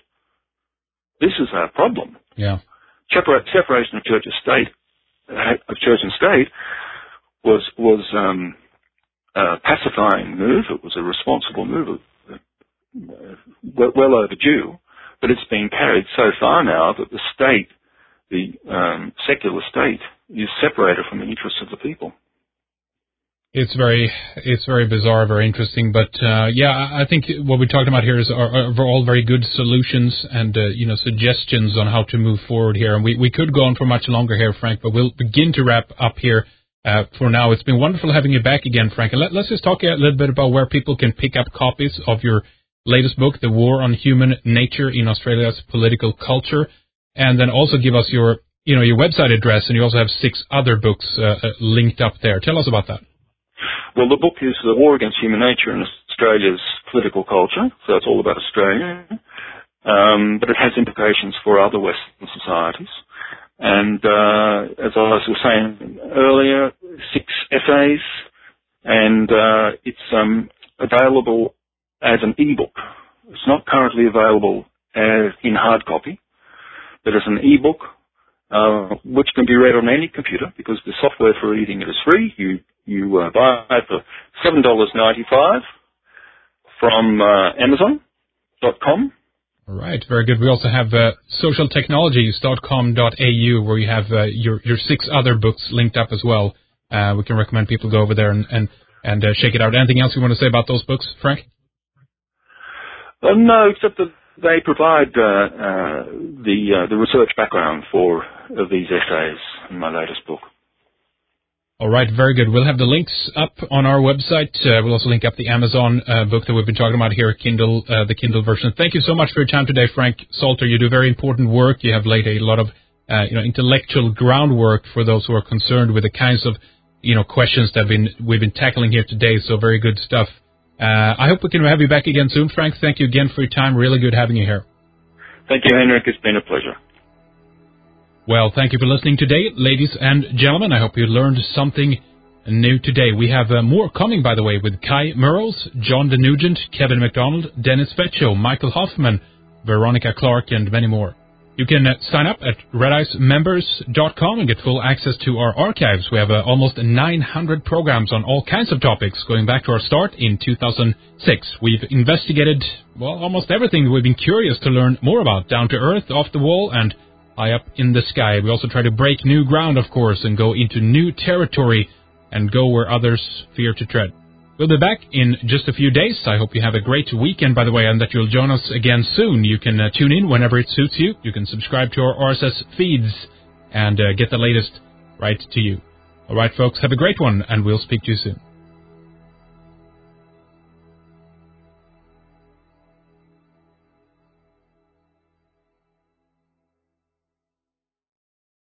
This is our problem. Yeah. Separa- separation of church and state, uh, of church and state, was was um, a pacifying move. It was a responsible move, uh, well, well overdue. But it's been carried so far now that the state, the um, secular state, is separated from the interests of the people. It's very, it's very bizarre, very interesting, but uh, yeah, I think what we're talking about here is are, are all very good solutions and uh, you know suggestions on how to move forward here. And we, we could go on for much longer here, Frank, but we'll begin to wrap up here uh, for now. It's been wonderful having you back again, Frank. And let, let's just talk a little bit about where people can pick up copies of your latest book, The War on Human Nature in Australia's Political Culture, and then also give us your you know your website address. And you also have six other books uh, linked up there. Tell us about that. Well, the book is The War Against Human Nature in Australia's Political Culture, so it's all about Australia, um, but it has implications for other Western societies. And uh, as I was saying earlier, six essays, and uh, it's um, available as an e-book. It's not currently available as in hard copy, but as an e-book, uh, which can be read on any computer because the software for reading it is free. You You uh, buy it for seven dollars ninety-five from uh, Amazon dot com. All right, very good. We also have uh, social technologies dot com dot a u where you have uh, your your six other books linked up as well. Uh, we can recommend people go over there and and, and uh, check it out. Anything else you want to say about those books, Frank? Uh, no, except that they provide uh, uh, the uh, the research background for uh, these essays in my latest book. All right, very good. We'll have the links up on our website. Uh, we'll also link up the Amazon uh, book that we've been talking about here, Kindle, uh, the Kindle version. Thank you so much for your time today, Frank Salter. You do very important work. You have laid a lot of uh, you know intellectual groundwork for those who are concerned with the kinds of you know questions that have been, we've been tackling here today. So very good stuff. Uh, I hope we can have you back again soon, Frank. Thank you again for your time. Really good having you here. Thank you, Henrik. It's been a pleasure. Well, thank you for listening today, ladies and gentlemen. I hope you learned something new today. We have uh, more coming, by the way, with Kai Murrells, John De Nugent, Kevin McDonald, Dennis Feccio, Michael Hoffman, Veronica Clark, and many more. You can uh, sign up at red ice members dot com and get full access to our archives. We have uh, almost nine hundred programs on all kinds of topics going back to our start in two thousand six. We've investigated, well, almost everything we've been curious to learn more about, down to earth, off the wall, and high up in the sky. We also try to break new ground, of course, and go into new territory and go where others fear to tread. We'll be back in just a few days. I hope you have a great weekend, by the way, and that you'll join us again soon. You can uh, tune in whenever it suits you. You can subscribe to our R S S feeds and uh, get the latest right to you. All right, folks, have a great one, and we'll speak to you soon.